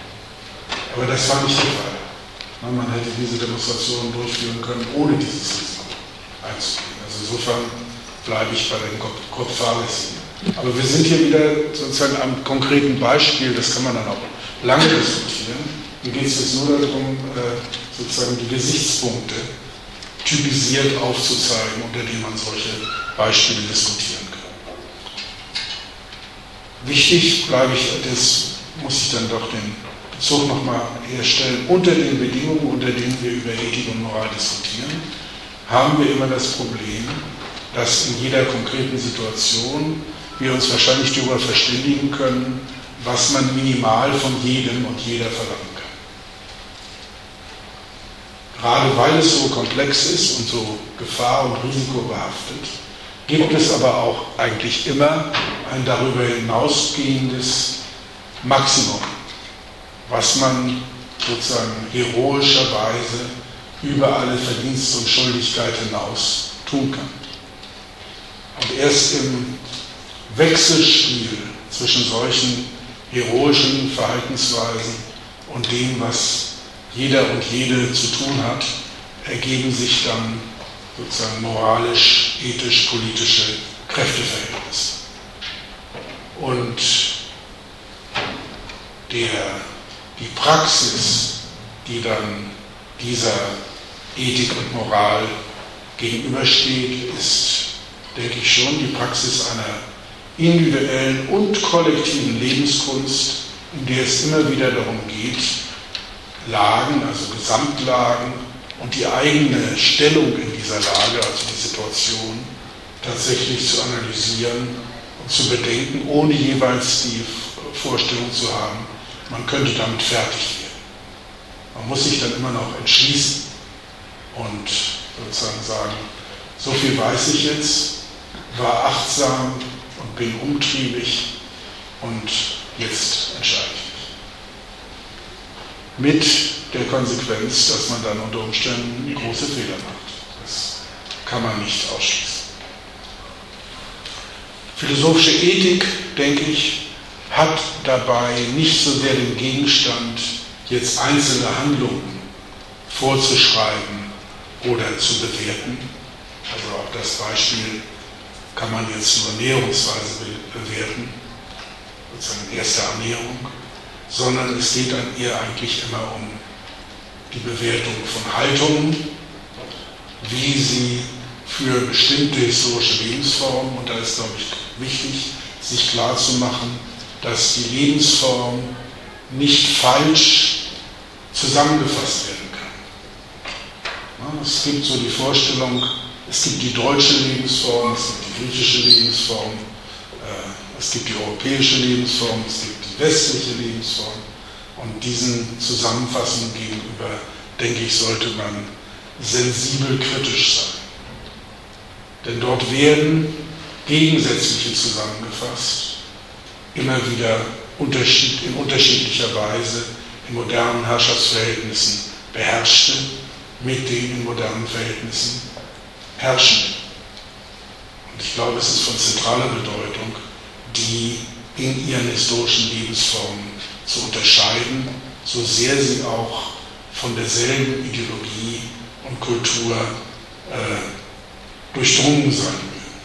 Aber das war nicht der Fall. Man hätte diese Demonstrationen durchführen können, ohne dieses Risiko einzugehen. Also insofern bleibe ich bei den grob fahrlässigen. Aber wir sind hier wieder sozusagen am konkreten Beispiel, das kann man dann auch lange diskutieren. Mir geht es jetzt nur darum, sozusagen die Gesichtspunkte typisiert aufzuzeigen, unter denen man solche Beispiele diskutieren kann. Wichtig bleibe ich, das muss ich dann doch den Bezug nochmal herstellen, unter den Bedingungen, unter denen wir über Ethik und Moral diskutieren, haben wir immer das Problem, dass in jeder konkreten Situation wir uns wahrscheinlich darüber verständigen können, was man minimal von jedem und jeder verlangen kann. Gerade weil es so komplex ist und so gefahr- und risikobehaftet, gibt es aber auch eigentlich immer ein darüber hinausgehendes Maximum, was man sozusagen heroischerweise über alle Verdienst und Schuldigkeit hinaus tun kann. Und erst im Wechselspiel zwischen solchen heroischen Verhaltensweisen und dem, was jeder und jede zu tun hat, ergeben sich dann sozusagen moralisch, ethisch, politische Kräfteverhältnisse. Und der, die Praxis, die dann dieser Ethik und Moral gegenübersteht, ist, denke ich schon, die Praxis einer individuellen und kollektiven Lebenskunst, in der es immer wieder darum geht, Lagen, also Gesamtlagen und die eigene Stellung in dieser Lage, also die Situation, tatsächlich zu analysieren und zu bedenken, ohne jeweils die Vorstellung zu haben, man könnte damit fertig werden. Man muss sich dann immer noch entschließen und sozusagen sagen, so viel weiß ich jetzt, war achtsam und bin umtriebig und jetzt entscheide ich mich. Mit der Konsequenz, dass man dann unter Umständen große Fehler macht. Das kann man nicht ausschließen. Philosophische Ethik, denke ich, hat dabei nicht so sehr den Gegenstand, jetzt einzelne Handlungen vorzuschreiben oder zu bewerten. Also auch das Beispiel kann man jetzt nur näherungsweise bewerten, sozusagen erste Annäherung, sondern es geht an ihr eigentlich immer um die Bewertung von Haltungen, wie sie für bestimmte historische Lebensformen, und da ist, glaube ich, wichtig, sich klarzumachen, dass die Lebensform nicht falsch zusammengefasst werden kann. Ja, es gibt so die Vorstellung, es gibt die deutsche Lebensform, es gibt die griechische Lebensform, äh, es gibt die europäische Lebensform, es gibt die westliche Lebensform. Und diesen Zusammenfassungen gegenüber, denke ich, sollte man sensibel kritisch sein. Denn dort werden Gegensätzliche zusammengefasst, immer wieder unterschied, in unterschiedlicher Weise in modernen Herrschaftsverhältnissen beherrschte, mit den in modernen Verhältnissen herrschen. Und ich glaube, es ist von zentraler Bedeutung, die in ihren historischen Lebensformen zu unterscheiden, so sehr sie auch von derselben Ideologie und Kultur äh, durchdrungen sein mögen.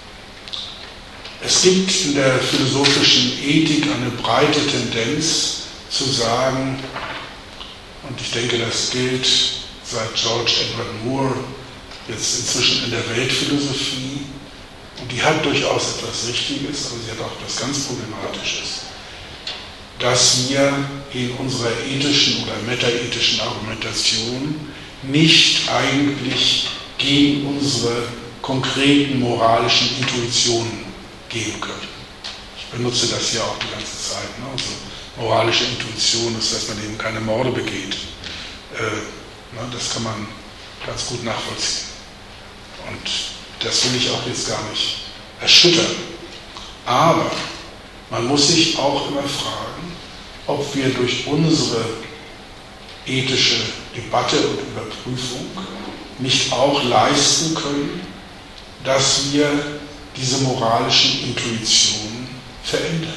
Es gibt in der philosophischen Ethik eine breite Tendenz zu sagen, und ich denke, das gilt seit George Edward Moore jetzt inzwischen in der Weltphilosophie, und die hat durchaus etwas Richtiges, aber sie hat auch etwas ganz Problematisches, dass wir in unserer ethischen oder metaethischen Argumentation nicht eigentlich gegen unsere konkreten moralischen Intuitionen gehen können. Ich benutze das ja auch die ganze Zeit. Ne? Also moralische Intuition ist, dass man eben keine Morde begeht. Äh, ne? Das kann man ganz gut nachvollziehen. Und das will ich auch jetzt gar nicht erschüttern. Aber man muss sich auch immer fragen, ob wir durch unsere ethische Debatte und Überprüfung nicht auch leisten können, dass wir diese moralischen Intuitionen verändern.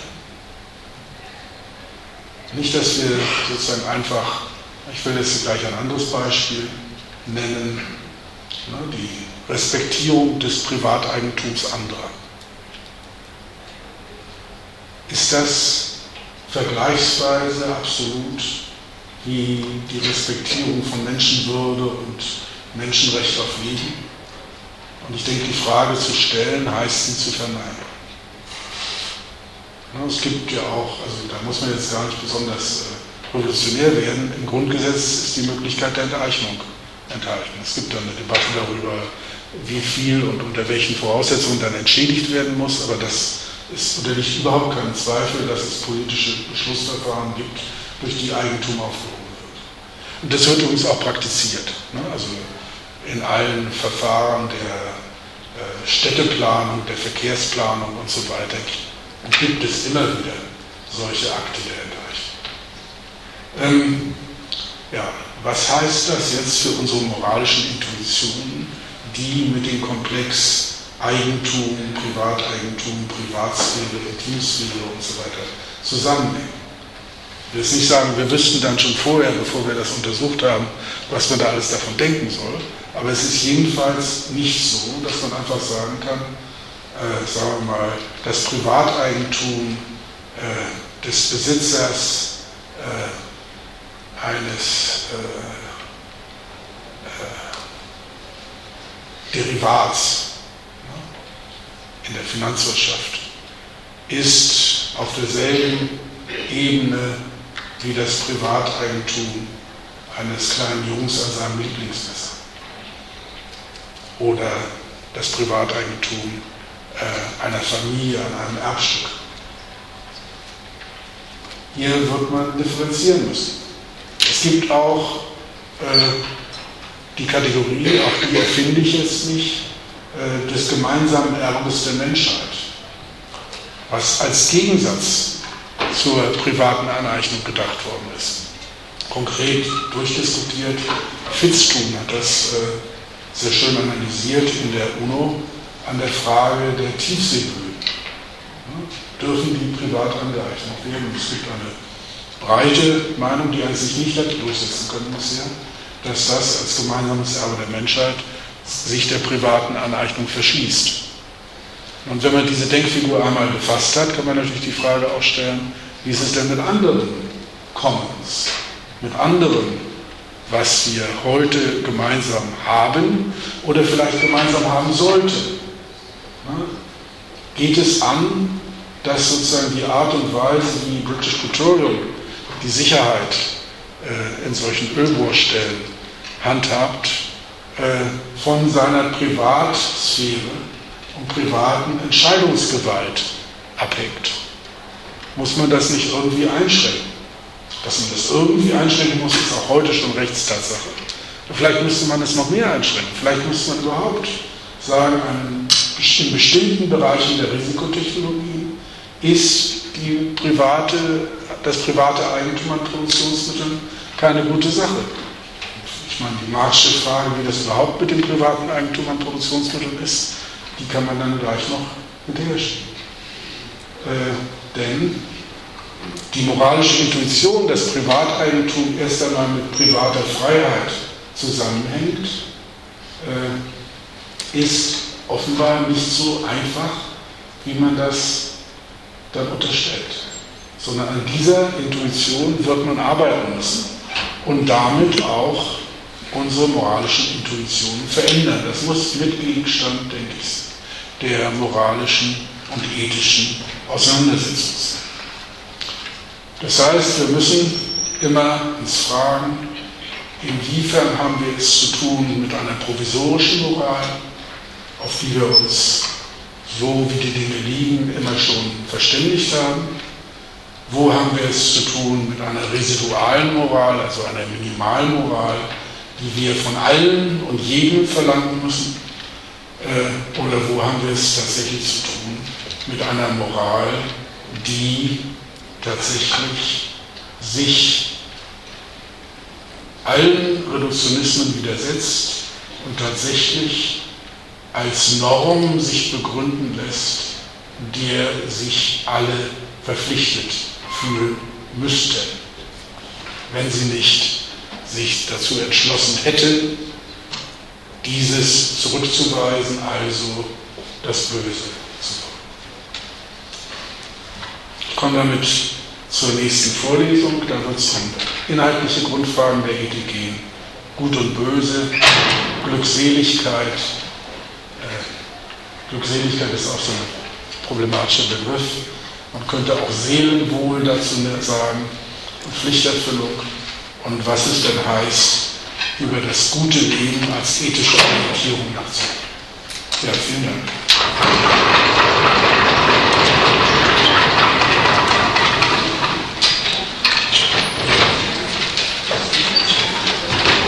Nicht, dass wir sozusagen einfach, ich will jetzt gleich ein anderes Beispiel nennen, ne, die Respektierung des Privateigentums anderer. Ist das vergleichsweise absolut wie die Respektierung von Menschenwürde und Menschenrecht auf Leben? Und ich denke, die Frage zu stellen, heißt sie zu verneinen. Ja, es gibt ja auch, also da muss man jetzt gar nicht besonders äh, revolutionär werden, im Grundgesetz ist die Möglichkeit der Enteignung enthalten. Es gibt dann eine Debatte darüber, wie viel und unter welchen Voraussetzungen dann entschädigt werden muss, aber das es unterliegt überhaupt keinen Zweifel, dass es politische Beschlussverfahren gibt, durch die Eigentum aufgehoben wird. Und das wird übrigens auch praktiziert. Ne? Also in allen Verfahren der äh, Städteplanung, der Verkehrsplanung und so weiter gibt es immer wieder solche Akte der Enteignung. Ähm, ja, was heißt das jetzt für unsere moralischen Intuitionen, die mit dem Komplex Eigentum, Privateigentum, Privatsphäre, Intimsphäre und so weiter zusammenhängen? Ich will jetzt nicht sagen, wir wüssten dann schon vorher, bevor wir das untersucht haben, was man da alles davon denken soll, aber es ist jedenfalls nicht so, dass man einfach sagen kann, äh, sagen wir mal, das Privateigentum äh, des Besitzers äh, eines äh, äh, Derivats in der Finanzwirtschaft ist auf derselben Ebene wie das Privateigentum eines kleinen Jungs an seinem Lieblingsmesser oder das Privateigentum äh, einer Familie an einem Erbstück. Hier wird man differenzieren müssen. Es gibt auch äh, die Kategorie, auch die erfinde ich jetzt nicht, des gemeinsamen Erbes der Menschheit, was als Gegensatz zur privaten Aneignung gedacht worden ist. Konkret durchdiskutiert, Fitzthun hat das äh, sehr schön analysiert in der UNO an der Frage der Tiefseeböden. Ja, dürfen die privat angeeignet werden? Es gibt eine breite Meinung, die an sich nicht hätte durchsetzen können bisher, dass das als gemeinsames Erbe der Menschheit sich der privaten Aneignung verschließt. Und wenn man diese Denkfigur einmal befasst hat, kann man natürlich die Frage auch stellen, wie ist es denn mit anderen Commons, mit anderen, was wir heute gemeinsam haben oder vielleicht gemeinsam haben sollten. Geht es an, dass sozusagen die Art und Weise, wie British Petroleum die Sicherheit äh, in solchen Ölbohrstellen handhabt, äh, von seiner Privatsphäre und privaten Entscheidungsgewalt abhängt? Muss man das nicht irgendwie einschränken? Dass man das irgendwie einschränken muss, ist auch heute schon Rechtstatsache. Vielleicht müsste man es noch mehr einschränken. Vielleicht müsste man überhaupt sagen, in bestimmten Bereichen der Risikotechnologie ist die private, das private Eigentum an Produktionsmitteln keine gute Sache. Ich meine, die Marxische Frage, wie das überhaupt mit dem privaten Eigentum an Produktionsmitteln ist, die kann man dann gleich noch beherrschen. Äh, denn die moralische Intuition, dass Privateigentum erst einmal mit privater Freiheit zusammenhängt, äh, ist offenbar nicht so einfach, wie man das dann unterstellt. Sondern an dieser Intuition wird man arbeiten müssen und damit auch unsere moralischen Intuitionen verändern. Das muss Mitgegenstand, denke ich, der moralischen und ethischen Auseinandersetzung sein. Das heißt, wir müssen immer uns fragen, inwiefern haben wir es zu tun mit einer provisorischen Moral, auf die wir uns, so wie die Dinge liegen, immer schon verständigt haben. Wo haben wir es zu tun mit einer residualen Moral, also einer Minimalmoral, die wir von allen und jedem verlangen müssen? Äh, oder wo haben wir es tatsächlich zu tun mit einer Moral, die tatsächlich sich allen Reduktionismen widersetzt und tatsächlich als Norm sich begründen lässt, der sich alle verpflichtet fühlen müssten, wenn sie nicht sich dazu entschlossen hätte, dieses zurückzuweisen, also das Böse zu tun. Ich komme damit zur nächsten Vorlesung, da wird es um inhaltliche Grundfragen der Ethik gehen. Gut und Böse, Glückseligkeit. Äh, Glückseligkeit ist auch so ein problematischer Begriff. Man könnte auch Seelenwohl dazu sagen und Pflichterfüllung und was es denn heißt, über das gute Leben als ethische Orientierung nachzudenken. Ja, vielen Dank.